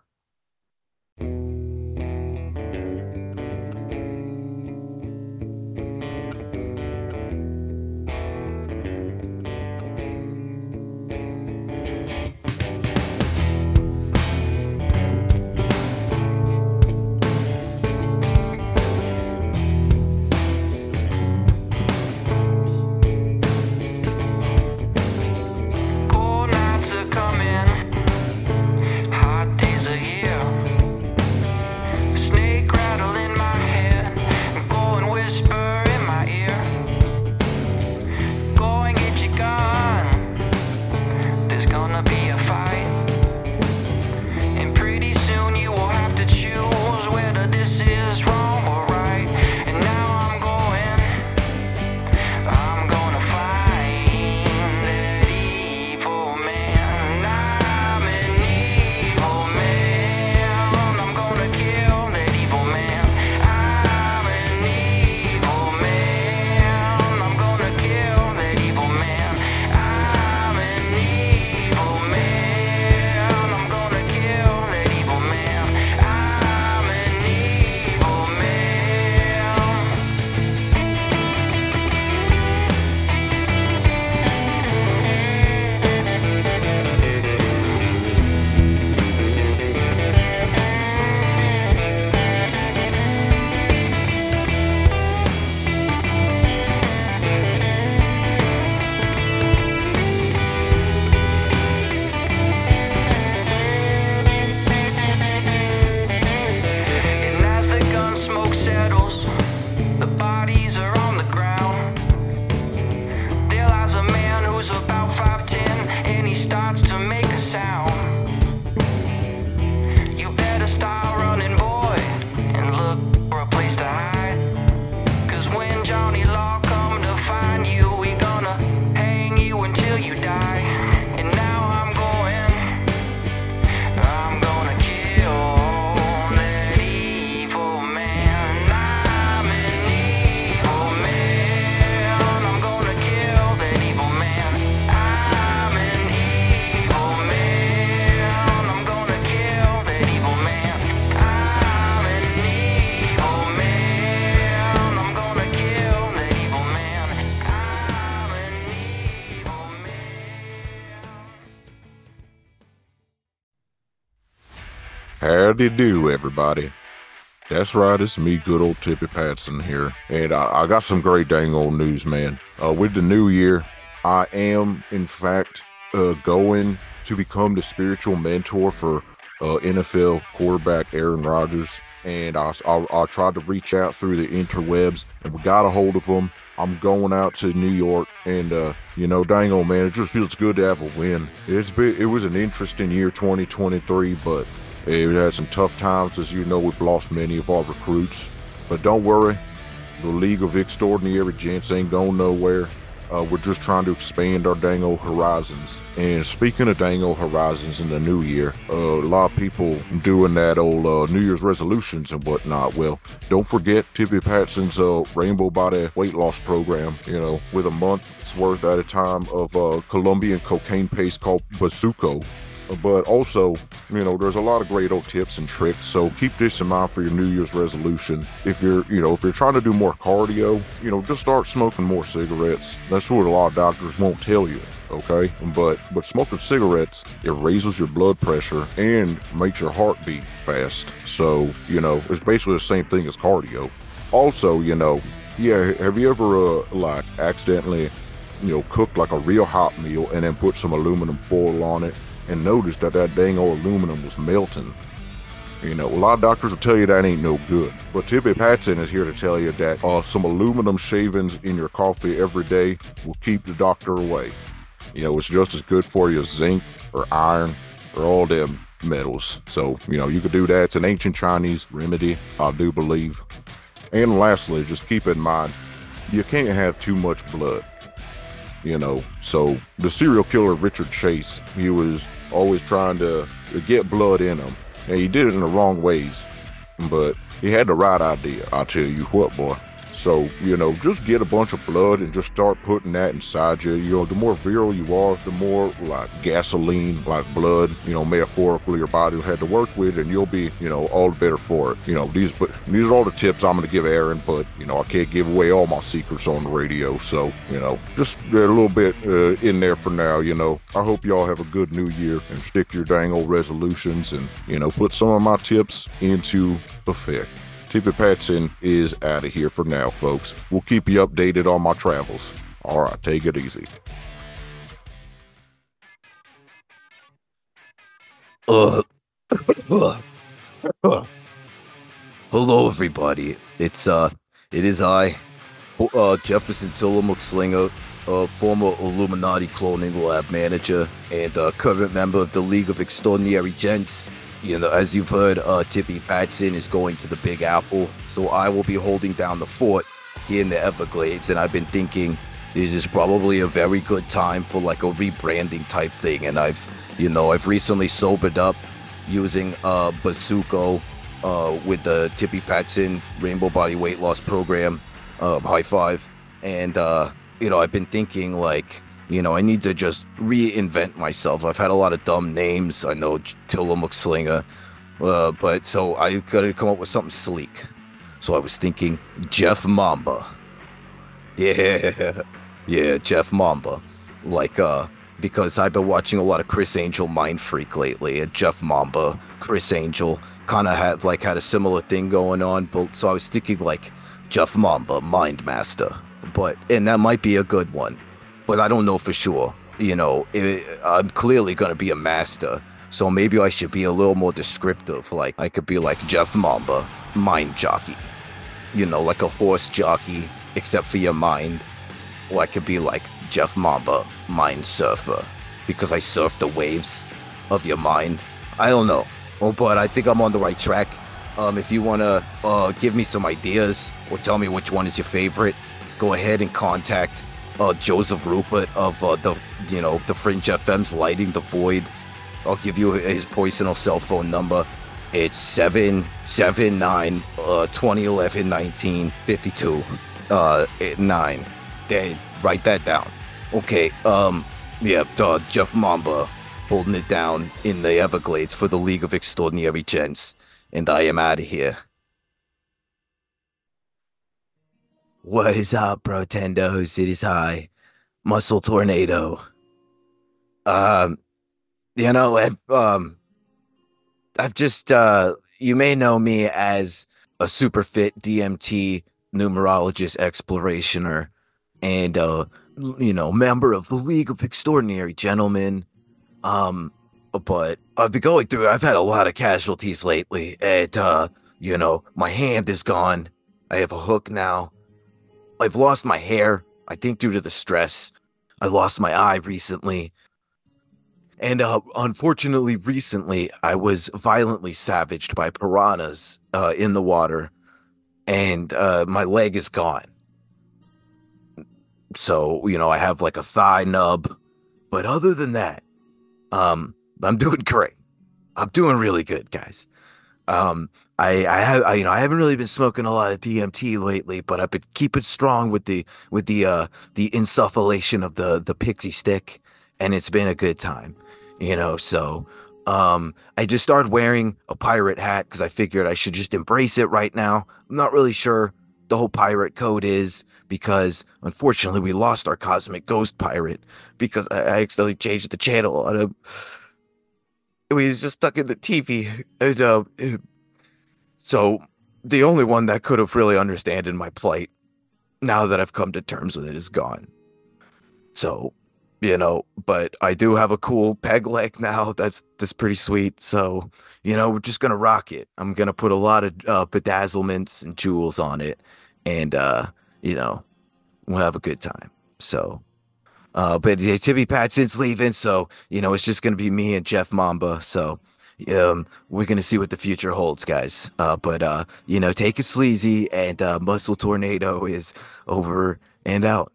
Howdy do, everybody. That's right, it's me, good old Tippy Patson here. And I, I got some great dang old news, man. Uh, with the new year, I am, in fact, uh, going to become the spiritual mentor for uh, N F L quarterback Aaron Rodgers. And I, I, I tried to reach out through the interwebs, and we got a hold of him. I'm going out to New York, and, uh, you know, dang old man, it just feels good to have a win. It's been, it was an interesting year, twenty twenty-three, but we've had some tough times. As you know, we've lost many of our recruits. But don't worry, the League of Extraordinary Gents ain't going nowhere. Uh, we're just trying to expand our dang old horizons. And speaking of dang old horizons in the new year, uh, a lot of people doing that old uh, New Year's resolutions and whatnot. Well, don't forget Tippy Patson's uh, Rainbow Body weight loss program, you know, with a month's worth at a time of uh, Colombian cocaine paste called Bazuco. But also, you know, there's a lot of great old tips and tricks. So keep this in mind for your New Year's resolution. If you're, you know, if you're trying to do more cardio, you know, just start smoking more cigarettes. That's what a lot of doctors won't tell you. Okay, but but smoking cigarettes, it raises your blood pressure and makes your heart beat fast. So, you know, it's basically the same thing as cardio. Also, you know, yeah, have you ever uh, like accidentally, you know, cooked like a real hot meal and then put some aluminum foil on it and noticed that that dang old aluminum was melting? You know, a lot of doctors will tell you that ain't no good. But Tippy Patson is here to tell you that uh, some aluminum shavings in your coffee every day will keep the doctor away. You know, it's just as good for you as zinc or iron or all them metals. So, you know, you could do that. It's an ancient Chinese remedy, I do believe. And lastly, just keep in mind, you can't have too much blood. You know, so the serial killer Richard Chase, he was always trying to, to get blood in him. And he did it in the wrong ways. But he had the right idea, I'll tell you what, boy. So, you know, just get a bunch of blood and just start putting that inside you. You know, the more virile you are, the more like gasoline, like blood, you know, metaphorically your body will have to work with, and you'll be, you know, all the better for it. You know, these but these are all the tips I'm going to give Aaron, but, you know, I can't give away all my secrets on the radio. So, you know, just a little bit uh, in there for now, you know. I hope y'all have a good new year and stick to your dang old resolutions and, you know, put some of my tips into effect. Tippy Patson is out of here for now, folks. We'll keep you updated on my travels. All right, take it easy. Uh, hello, everybody. It's uh, it is I, uh, Jefferson Tillamook Slinger, uh, former Illuminati cloning lab manager and uh, current member of the League of Extraordinary Gents. You know, as you've heard, uh, Tippy Patson is going to the Big Apple, so I will be holding down the fort here in the Everglades, and I've been thinking this is probably a very good time for like a rebranding type thing, and I've, you know, I've recently sobered up using uh, Basuco uh, with the Tippy Patson Rainbow Body Weight Loss Program, uh, high five, and, uh, you know, I've been thinking like, you know, I need to just reinvent myself. I've had a lot of dumb names. I know Tillamook Slinger, uh, but so I got to come up with something sleek. So I was thinking Jeff Mamba. Yeah, yeah, Jeff Mamba. Like, uh, because I've been watching a lot of Chris Angel Mind Freak lately, and Jeff Mamba, Chris Angel, kind of have like had a similar thing going on. But so I was thinking like Jeff Mamba, Mind Master. But and that might be a good one. But I don't know for sure. You know, it, I'm clearly going to be a master, so maybe I should be a little more descriptive. Like, I could be like Jeff Mamba, mind jockey. You know, like a horse jockey, except for your mind. Or I could be like Jeff Mamba, mind surfer, because I surf the waves of your mind. I don't know. Oh, but I think I'm on the right track. Um, if you want to uh, give me some ideas or tell me which one is your favorite, go ahead and contact Uh, Joseph Rupert of uh, the, you know, the Fringe F M's Lighting the Void. I'll give you his personal cell phone number. It's seven seven nine uh twenty eleven nineteen fifty-two uh nine. They write that down. Okay. Um. Yeah. Uh, Jeff Mamba holding it down in the Everglades for the League of Extraordinary Gents, and I am out of here. What is up, Protendos? It is I, Muscle Tornado. Um, you know, I've, um, I've just, uh, you may know me as a super fit D M T numerologist explorationer and, uh, you know, member of the League of Extraordinary Gentlemen. Um, but I've been going through, I've had a lot of casualties lately, and, uh, you know, my hand is gone. I have a hook now. I've lost my hair, I think due to the stress. I lost my eye recently. And uh, unfortunately, recently, I was violently savaged by piranhas uh, in the water. And uh, my leg is gone. So, you know, I have like a thigh nub. But other than that, um, I'm doing great. I'm doing really good, guys. Um, I, I have, I, you know, I haven't really been smoking a lot of D M T lately, but I've been keeping strong with the, with the, uh, the insufflation of the, the pixie stick, and it's been a good time. you know, so um, I just started wearing a pirate hat because I figured I should just embrace it right now. I'm not really sure the whole pirate code is because unfortunately we lost our cosmic ghost pirate because I, I accidentally changed the channel on him. He was just stuck in the T V. And, uh, so the only one that could have really understood my plight, now that I've come to terms with it, is gone. So, you know, but I do have a cool peg leg now. That's that's pretty sweet. So, you know, we're just gonna rock it. I'm gonna put a lot of uh, bedazzlements and jewels on it, and uh, you know, we'll have a good time. So, uh, but yeah, Tippy Patson's leaving, so you know, it's just gonna be me and Jeff Mamba. So, um, we're gonna see what the future holds, guys. Uh, but uh, you know, take it sleazy, and uh, Muscle Tornado is over and out.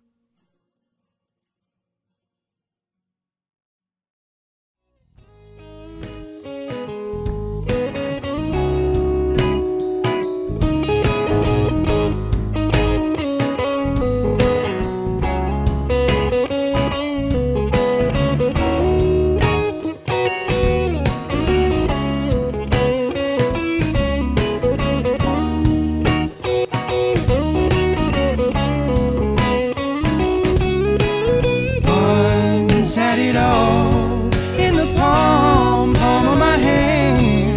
Once had it all in the palm, palm of my hand.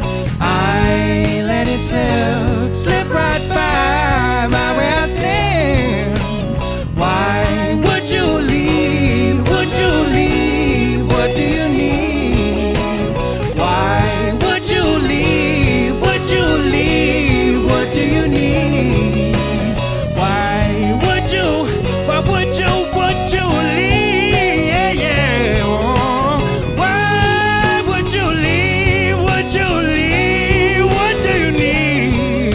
I let it slip, slip right by my way I stand. Why would you leave? Would you leave? What do you need? Why would you leave? Would you leave? What do you need? Why would you? Why would you? Would you leave? Yeah, yeah. Oh, why would you leave? Would you leave? What do you need?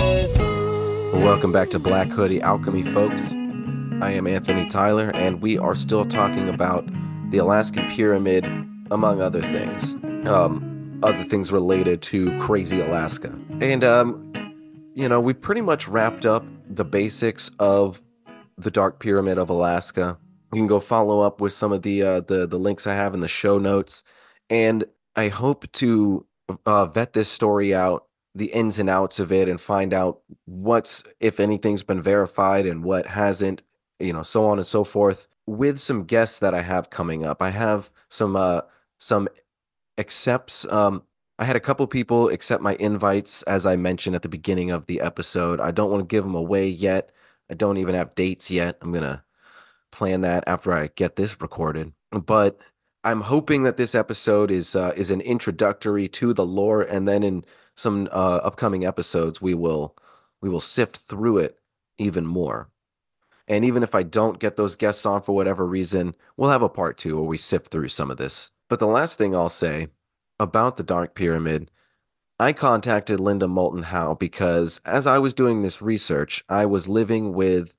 Welcome back to Black Hoodie Alchemy, folks. I am Anthony Tyler, and we are still talking about the Alaskan Pyramid, among other things. Um, other things related to crazy Alaska. And, um, you know, we pretty much wrapped up the basics of the Dark Pyramid of Alaska. You can go follow up with some of the uh, the the links I have in the show notes, and I hope to uh, vet this story out, the ins and outs of it, and find out what's, if anything's been verified and what hasn't, you know, so on and so forth. With some guests that I have coming up, I have some uh some accepts. Um, I had a couple people accept my invites, as I mentioned at the beginning of the episode. I don't want to give them away yet. I don't even have dates yet. I'm gonna plan that after I get this recorded. But I'm hoping that this episode is uh, is an introductory to the lore, and then in some uh, upcoming episodes, we will we will sift through it even more. And even if I don't get those guests on for whatever reason, we'll have a part two where we sift through some of this. But the last thing I'll say about the Dark Pyramid, I contacted Linda Moulton Howe because as I was doing this research, I was living with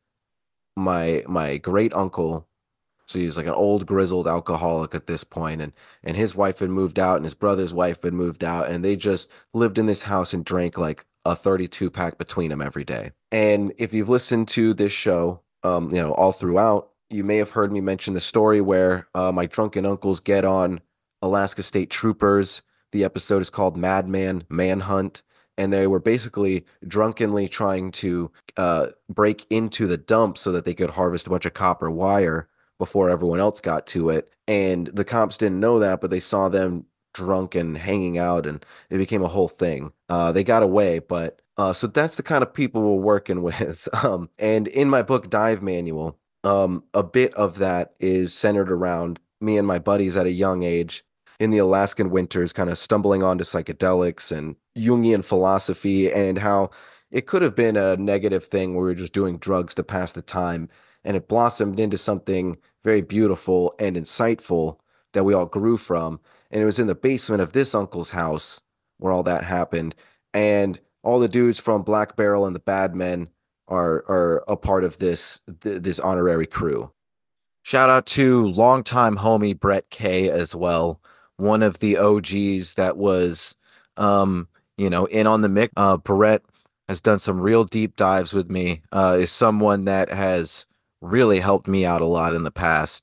my my great uncle. So he's like an old grizzled alcoholic at this point, and and his wife had moved out, and his brother's wife had moved out, and they just lived in this house and drank like a thirty-two pack between them every day. And if you've listened to this show, um, you know, all throughout, you may have heard me mention the story where uh, my drunken uncles get on Alaska State Troopers. The episode is called Madman Manhunt, and they were basically drunkenly trying to uh, break into the dump so that they could harvest a bunch of copper wire before everyone else got to it. And the cops didn't know that, but they saw them drunk and hanging out, and it became a whole thing. Uh, they got away, but uh, so that's the kind of people we're working with. Um, and in my book, Dive Manual, um, a bit of that is centered around me and my buddies at a young age in the Alaskan winters, kind of stumbling onto psychedelics and Jungian philosophy, and how it could have been a negative thing where we were just doing drugs to pass the time, and it blossomed into something very beautiful and insightful that we all grew from. And it was in the basement of this uncle's house where all that happened. And all the dudes from Black Barrel and the Bad Men are are a part of this th- this honorary crew. Shout out to longtime homie Brett K as well, one of the O Gs that was, um, you know, in on the mix. Uh, Brett has done some real deep dives with me. Uh, is someone that has really helped me out a lot in the past.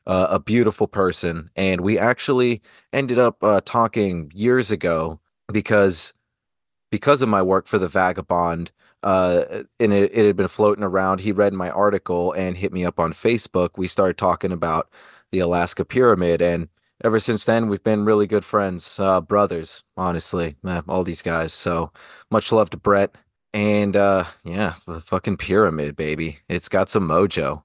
uh, a beautiful person, and we actually ended up uh, talking years ago because because of my work for the Vagabond, uh, and it, it had been floating around. He read my article and hit me up on Facebook. We started talking about the Alaska Pyramid, and ever since then, we've been really good friends, uh, brothers, honestly, uh, all these guys. So much love to Brett. And uh, yeah, the fucking pyramid, baby. It's got some mojo.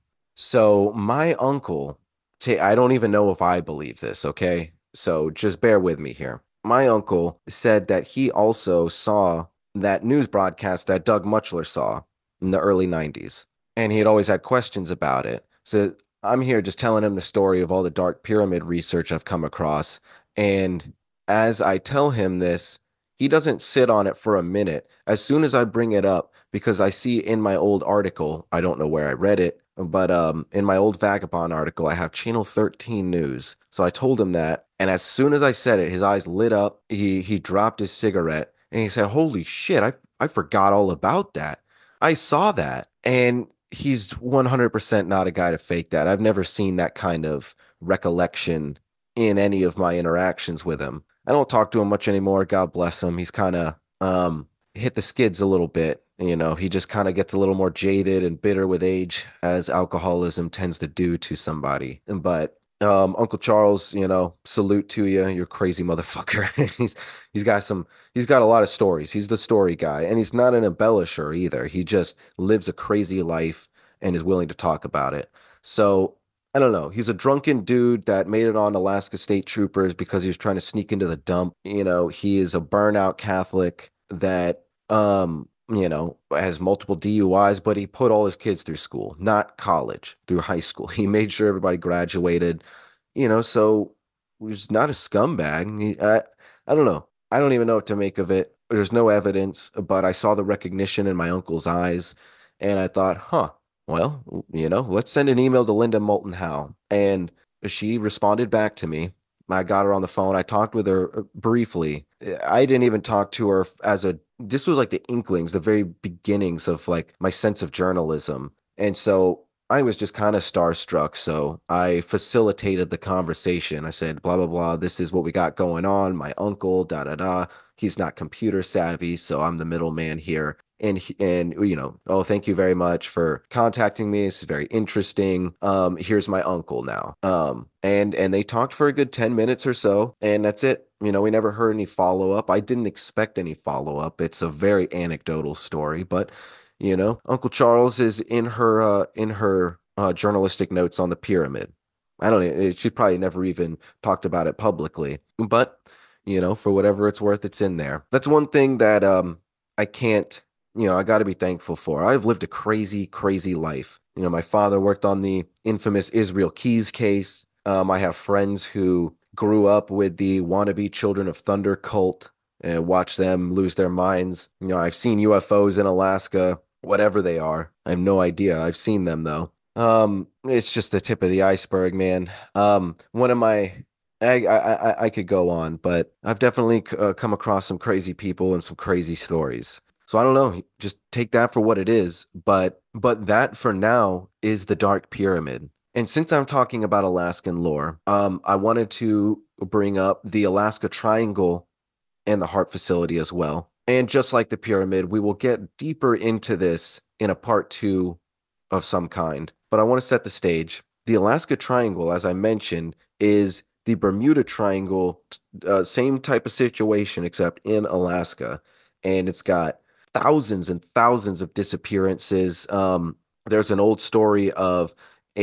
So my uncle, ta- I don't even know if I believe this, okay? So just bear with me here. My uncle said that he also saw that news broadcast that Doug Mutchler saw in the early nineties. And he had always had questions about it. So I'm here just telling him the story of all the dark pyramid research I've come across. And as I tell him this, he doesn't sit on it for a minute. As soon as I bring it up, because I see in my old article, I don't know where I read it, but um, in my old Vagabond article, I have Channel thirteen News. So I told him that, and as soon as I said it, his eyes lit up. He he dropped his cigarette, and he said, "Holy shit! I I forgot all about that. I saw that." And he's one hundred percent not a guy to fake that. I've never seen that kind of recollection in any of my interactions with him. I don't talk to him much anymore. God bless him. He's kind of um hit the skids a little bit. You know, he just kind of gets a little more jaded and bitter with age, as alcoholism tends to do to somebody. But um, Uncle Charles, you know, salute to you. You're a crazy motherfucker. he's he's got some he's got a lot of stories. He's the story guy, and he's not an embellisher either. He just lives a crazy life and is willing to talk about it. So I don't know. He's a drunken dude that made it on Alaska State Troopers because he was trying to sneak into the dump. You know, he is a burnout Catholic that um you know, has multiple D U Is, but he put all his kids through school, not college, through high school. He made sure everybody graduated, you know, so he's not a scumbag. He, I, I don't know. I don't even know what to make of it. There's no evidence, but I saw the recognition in my uncle's eyes, and I thought, huh, well, you know, let's send an email to Linda Moulton Howe. And she responded back to me. I got her on the phone. I talked with her uh, briefly. I didn't even talk to her as a, this was like the inklings, the very beginnings of like my sense of journalism. And so I was just kind of starstruck. So I facilitated the conversation. I said, blah, blah, blah. This is what we got going on. My uncle, da, da, da. He's not computer savvy. So I'm the middleman here. And, and, you know, oh, thank you very much for contacting me. This is very interesting. Um, here's my uncle now. Um, and, and they talked for a good ten minutes or so, and that's it. You know, we never heard any follow up. I didn't expect any follow up. It's a very anecdotal story, but you know, Uncle Charles is in her, uh, in her, uh, journalistic notes on the pyramid. I don't know. She probably never even talked about it publicly, but you know, for whatever it's worth, it's in there. That's one thing that, um, I can't, you know, I got to be thankful for. I've lived a crazy, crazy life. You know, my father worked on the infamous Israel Keys case. Um, I have friends who grew up with the wannabe Children of Thunder cult and watched them lose their minds. You know, I've seen U F Os in Alaska, whatever they are. I have no idea. I've seen them though. Um, it's just the tip of the iceberg, man. Um, one of my I, I, I I could go on, but I've definitely uh, come across some crazy people and some crazy stories. So I don't know, just take that for what it is. But but that for now is the Dark Pyramid. And since I'm talking about Alaskan lore, um, I wanted to bring up the Alaska Triangle and the Hart facility as well. And just like the pyramid, we will get deeper into this in a part two of some kind. But I want to set the stage. The Alaska Triangle, as I mentioned, is the Bermuda Triangle, uh, same type of situation, except in Alaska. And it's got thousands and thousands of disappearances. Um, there's an old story of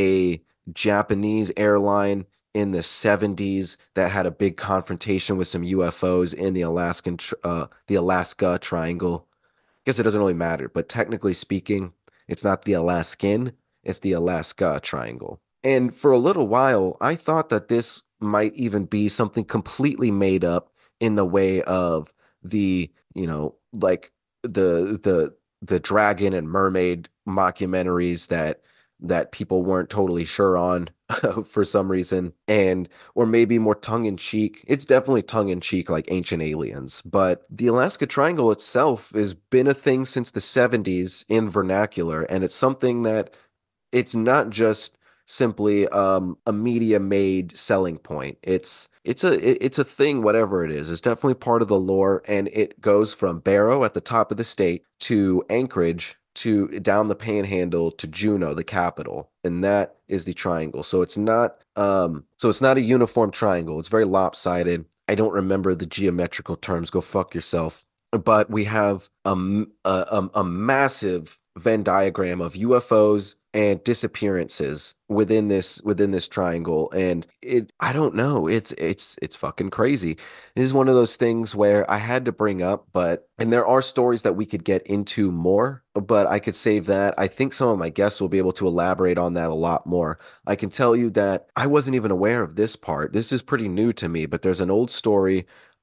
a Japanese airline in the seventies that had a big confrontation with some U F Os in the Alaskan, uh, the Alaska Triangle. I guess it doesn't really matter, but technically speaking, it's not the Alaskan, it's the Alaska Triangle. And for a little while, I thought that this might even be something completely made up in the way of the, you know, like the the the dragon and mermaid mockumentaries that that people weren't totally sure on for some reason, and or maybe more tongue in cheek. It's definitely tongue in cheek, like Ancient Aliens, but the Alaska Triangle itself has been a thing since the seventies in vernacular, and it's something that it's not just simply um, a media-made selling point. It's it's a it- it's a thing, whatever it is. It's definitely part of the lore, and it goes from Barrow at the top of the state to Anchorage to down the Panhandle to Juneau, the capital, and that is the triangle. So it's not um so it's not a uniform triangle. It's very lopsided. I don't remember the geometrical terms. Go fuck yourself. But we have a, m- a, a- a massive Venn diagram of U F Os and disappearances within this within this triangle, and it I don't know, it's it's it's fucking crazy. This is one of those things where I had to bring up, but and there are stories that we could get into more, but I could save that. I think some of my guests will be able to elaborate on that a lot more. I can tell you that I wasn't even aware of this part. This is pretty new to me, but there's an old story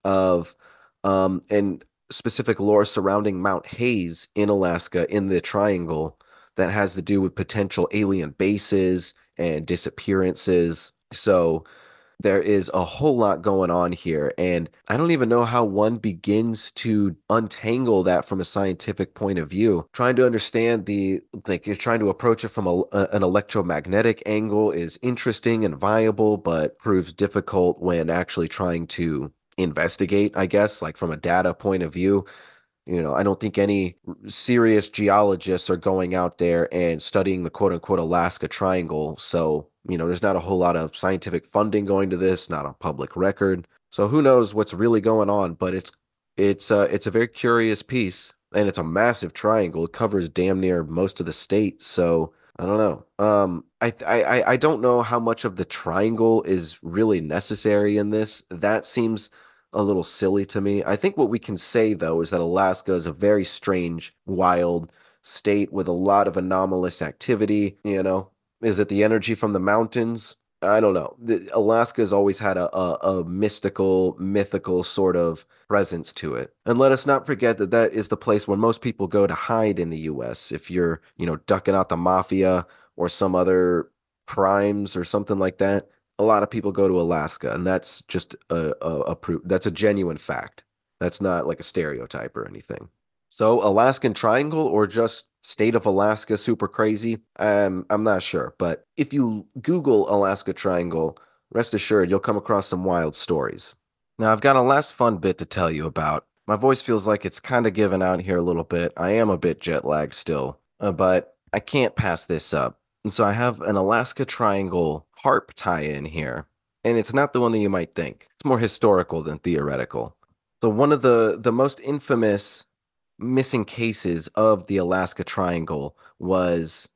of um and specific lore surrounding Mount Hayes in Alaska in the triangle that has to do with potential alien bases and disappearances. So there is a whole lot going on here, and I don't even know how one begins to untangle that from a scientific point of view. Trying to understand the, like, you're trying to approach it from a, a- an electromagnetic angle is interesting and viable, but proves difficult when actually trying to investigate, I guess, like from a data point of view. You know, I don't think any serious geologists are going out there and studying the quote unquote Alaska Triangle. So, you know, there's not a whole lot of scientific funding going to this, not a public record. So who knows what's really going on, but it's it's uh it's a very curious piece, and it's a massive triangle. It covers damn near most of the state. So I don't know. Um, I, I I I don't know how much of the triangle is really necessary in this. That seems a little silly to me. I think what we can say, though, is that Alaska is a very strange, wild state with a lot of anomalous activity. You know, is it the energy from the mountains? I don't know. The, Alaska has always had a, a, a mystical, mythical sort of presence to it. And let us not forget that that is the place where most people go to hide in the U S. If you're, you know, ducking out the mafia or some other crimes or something like that, a lot of people go to Alaska, and that's just a, a, a proof. That's a genuine fact. That's not like a stereotype or anything. So Alaskan Triangle or just state of Alaska super crazy? Um, I'm not sure, but if you Google Alaska Triangle, rest assured you'll come across some wild stories. Now I've got a last fun bit to tell you about. My voice feels like it's kind of given out here a little bit. I am a bit jet lagged still, uh, but I can't pass this up. And so I have an Alaska Triangle harp tie-in here, and it's not the one that you might think. It's more historical than theoretical. So one of the the most infamous missing cases of the Alaska Triangle was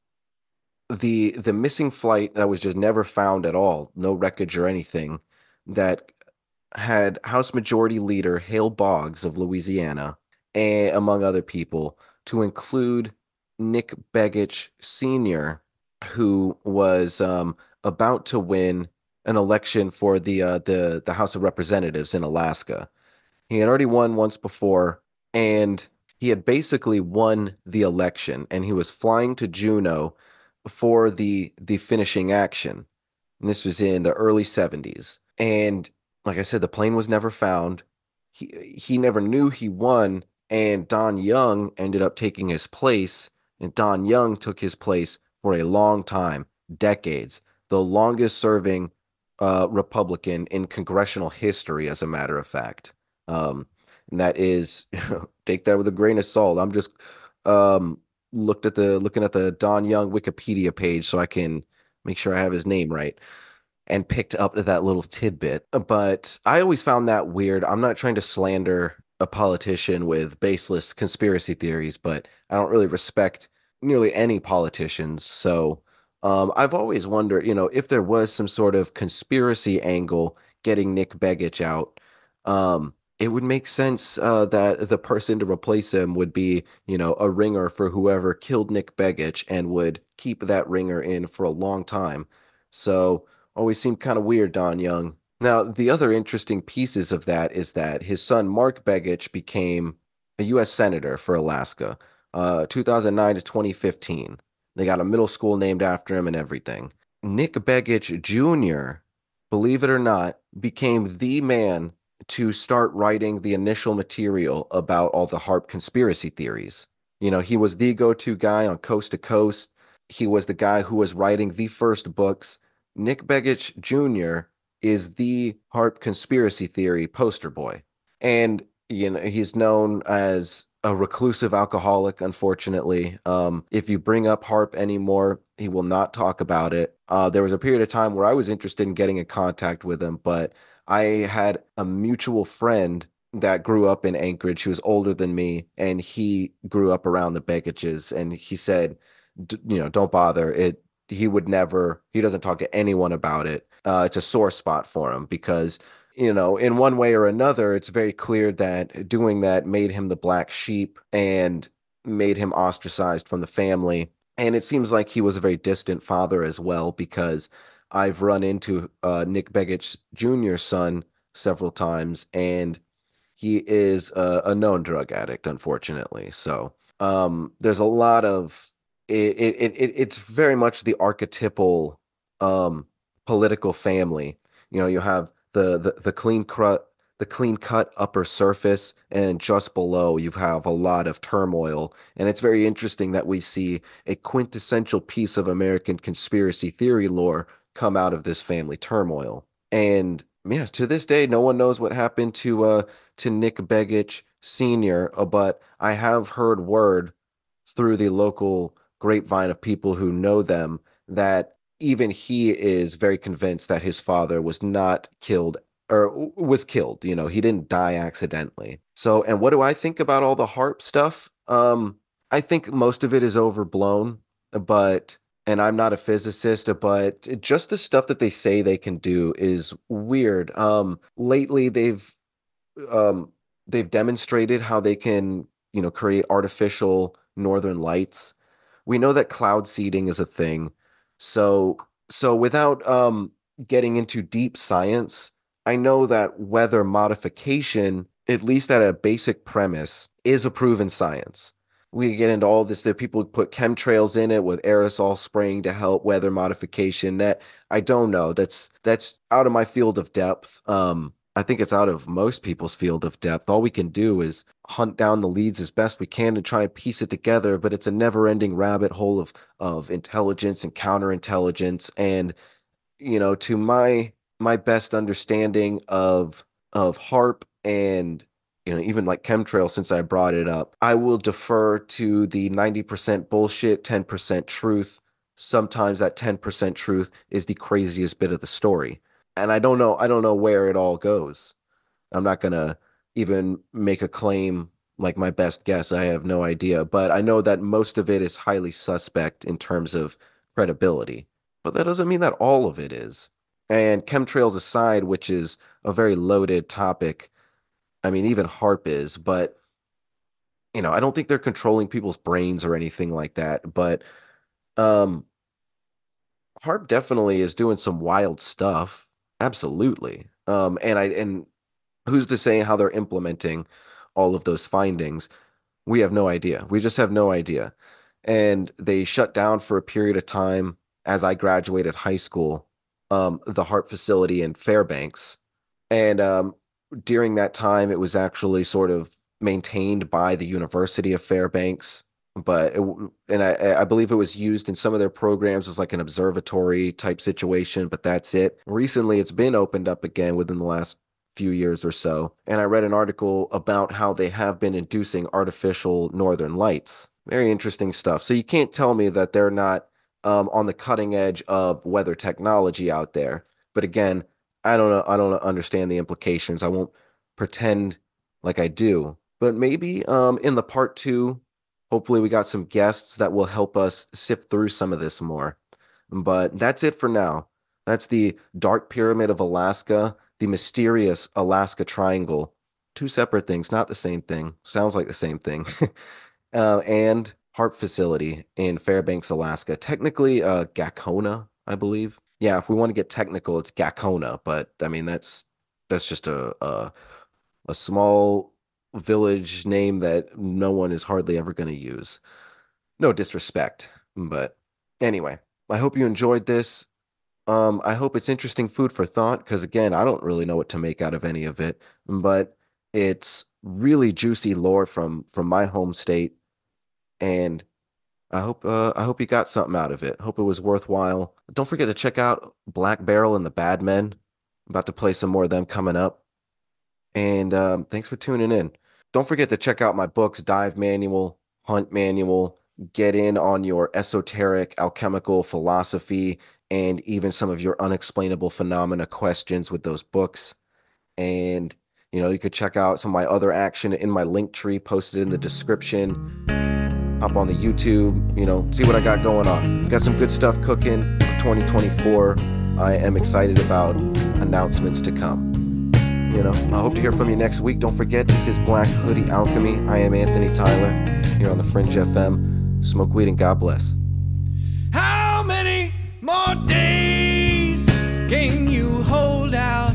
the the missing flight that was just never found at all, no wreckage or anything, that had House Majority Leader Hale Boggs of Louisiana, and among other people, to include Nick Begich Senior, who was um, about to win an election for the uh, the the House of Representatives in Alaska. He had already won once before, and he had basically won the election, and he was flying to Juneau for the the finishing action. And this was in the early seventies. And like I said, the plane was never found. He he never knew he won, and Don Young ended up taking his place, and Don Young took his place for a long time, decades, the longest serving uh, Republican in congressional history, as a matter of fact. Um, and that is take that with a grain of salt. I'm just um looked at the looking at the Don Young Wikipedia page so I can make sure I have his name right and picked up that little tidbit. But I always found that weird. I'm not trying to slander a politician with baseless conspiracy theories, but I don't really respect nearly any politicians. So um, I've always wondered, you know, if there was some sort of conspiracy angle getting Nick Begich out, um, it would make sense uh, that the person to replace him would be, you know, a ringer for whoever killed Nick Begich and would keep that ringer in for a long time. So always seemed kind of weird, Don Young. Now, the other interesting pieces of that is that his son, Mark Begich, became a U S Senator for Alaska, uh, two thousand nine to twenty fifteen. They got a middle school named after him and everything. Nick Begich Junior, believe it or not, became the man to start writing the initial material about all the HAARP conspiracy theories. You know, he was the go-to guy on Coast to Coast. he was the guy who was writing the first books. Nick Begich Junior is the HAARP conspiracy theory poster boy. And, you know, he's known as a reclusive alcoholic, unfortunately. Um, if you bring up HAARP anymore, he will not talk about it. Uh, there was a period of time where I was interested in getting in contact with him, but I had a mutual friend that grew up in Anchorage. He was older than me, and he grew up around the Begiches, and he said, d- you know, don't bother. It he would never, he doesn't talk to anyone about it. Uh, it's a sore spot for him because, you know, in one way or another, it's very clear that doing that made him the black sheep and made him ostracized from the family. And it seems like he was a very distant father as well, because I've run into uh, Nick Begich Junior's son several times, and he is a, a known drug addict, unfortunately. So um, there's a lot of it, it, it. It's very much the archetypal um, political family. You know, you have the the, the clean cut the clean cut upper surface, and just below you have a lot of turmoil. And it's very interesting that we see a quintessential piece of American conspiracy theory lore come out of this family turmoil. And yeah, to this day, no one knows what happened to uh to Nick Begich Senior, uh, but I have heard word through the local grapevine of people who know them that even he is very convinced that his father was not killed or was killed. You know, he didn't die accidentally. So, and what do I think about all the HAARP stuff? Um, I think most of it is overblown, but and I'm not a physicist, but just the stuff that they say they can do is weird. Um, lately they've um, they've demonstrated how they can, you know, create artificial northern lights. We know that cloud seeding is a thing. So, so without um, getting into deep science, I know that weather modification, at least at a basic premise, is a proven science. We get into all this, that people put chemtrails in it with aerosol spraying to help weather modification. That I don't know. That's that's out of my field of depth. Um, I think it's out of most people's field of depth. All we can do is hunt down the leads as best we can to try and piece it together, but it's a never-ending rabbit hole of of intelligence and counterintelligence. And, you know, to my my best understanding of of HAARP and, you know, even like chemtrail, since I brought it up, I will defer to the ninety percent bullshit, ten percent truth. Sometimes that ten percent truth is the craziest bit of the story. And I don't know, I don't know where it all goes. I'm not gonna even make a claim like my best guess. I have no idea, but I know that most of it is highly suspect in terms of credibility. But that doesn't mean that all of it is. And chemtrails aside, which is a very loaded topic, I mean, even HAARP is, but you know, I don't think they're controlling people's brains or anything like that. But um, HAARP definitely is doing some wild stuff. Absolutely. Um, and I and who's to say how they're implementing all of those findings? We have no idea. We just have no idea. And they shut down for a period of time as I graduated high school, um, the HAARP facility in Fairbanks. And um, during that time, it was actually sort of maintained by the University of Fairbanks. But it, and I, I believe it was used in some of their programs as like an observatory type situation, but that's it. Recently, it's been opened up again within the last few years or so. And I read an article about how they have been inducing artificial northern lights. Very interesting stuff. So you can't tell me that they're not um, on the cutting edge of weather technology out there. But again, I don't know. I don't understand the implications. I won't pretend like I do. But maybe um, in the part two, hopefully we got some guests that will help us sift through some of this more. But that's it for now. That's the Dark Pyramid of Alaska, the mysterious Alaska Triangle. Two separate things, not the same thing. Sounds like the same thing. uh, and HAARP facility in Fairbanks, Alaska. Technically, uh, Gacona, I believe. Yeah, if we want to get technical, it's Gacona, but I mean that's that's just a a, a small village name that no one is hardly ever going to use. No disrespect, but anyway, I hope you enjoyed this. Um, I hope it's interesting food for thought because again, I don't really know what to make out of any of it, but it's really juicy lore from from my home state, and I hope uh, I hope you got something out of it. Hope it was worthwhile. Don't forget to check out Black Barrel and the Bad Men. I'm about to play some more of them coming up. And um, thanks for tuning in. Don't forget to check out my books, Dive Manual, Hunt Manual. Get in on your esoteric alchemical philosophy and even some of your unexplainable phenomena questions with those books. And you know, you could check out some of my other action in my link tree posted in the description. Hop on the YouTube, you know, see what I got going on. Got some good stuff cooking for twenty twenty-four. I am excited about announcements to come. You know, I hope to hear from you next week. Don't forget, this is Black Hoodie Alchemy. I am Anthony Tyler here on the Fringe F M. Smoke weed and God bless. How many more days can you hold out?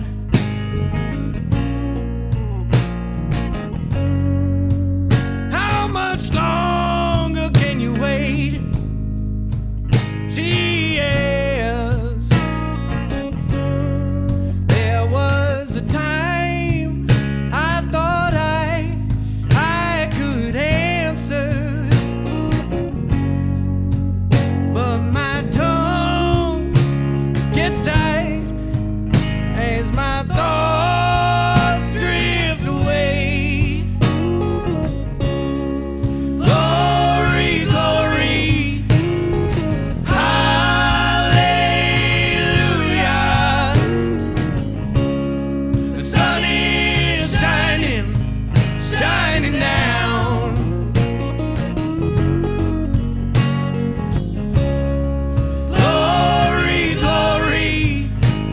How much longer can you wait? She is. There was a time I thought I I could answer, but my tongue gets tied as my thoughts drift away. Glory, glory, hallelujah. The sun is shining, shining down. Glory, glory,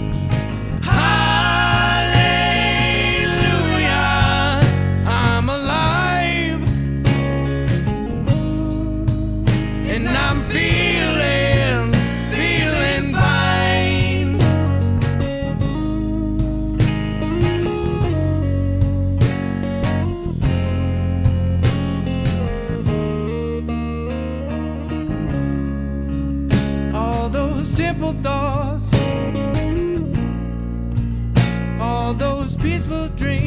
hallelujah. I'm alive and I'm feeling, feeling fine. All those simple thoughts, all those peaceful dreams.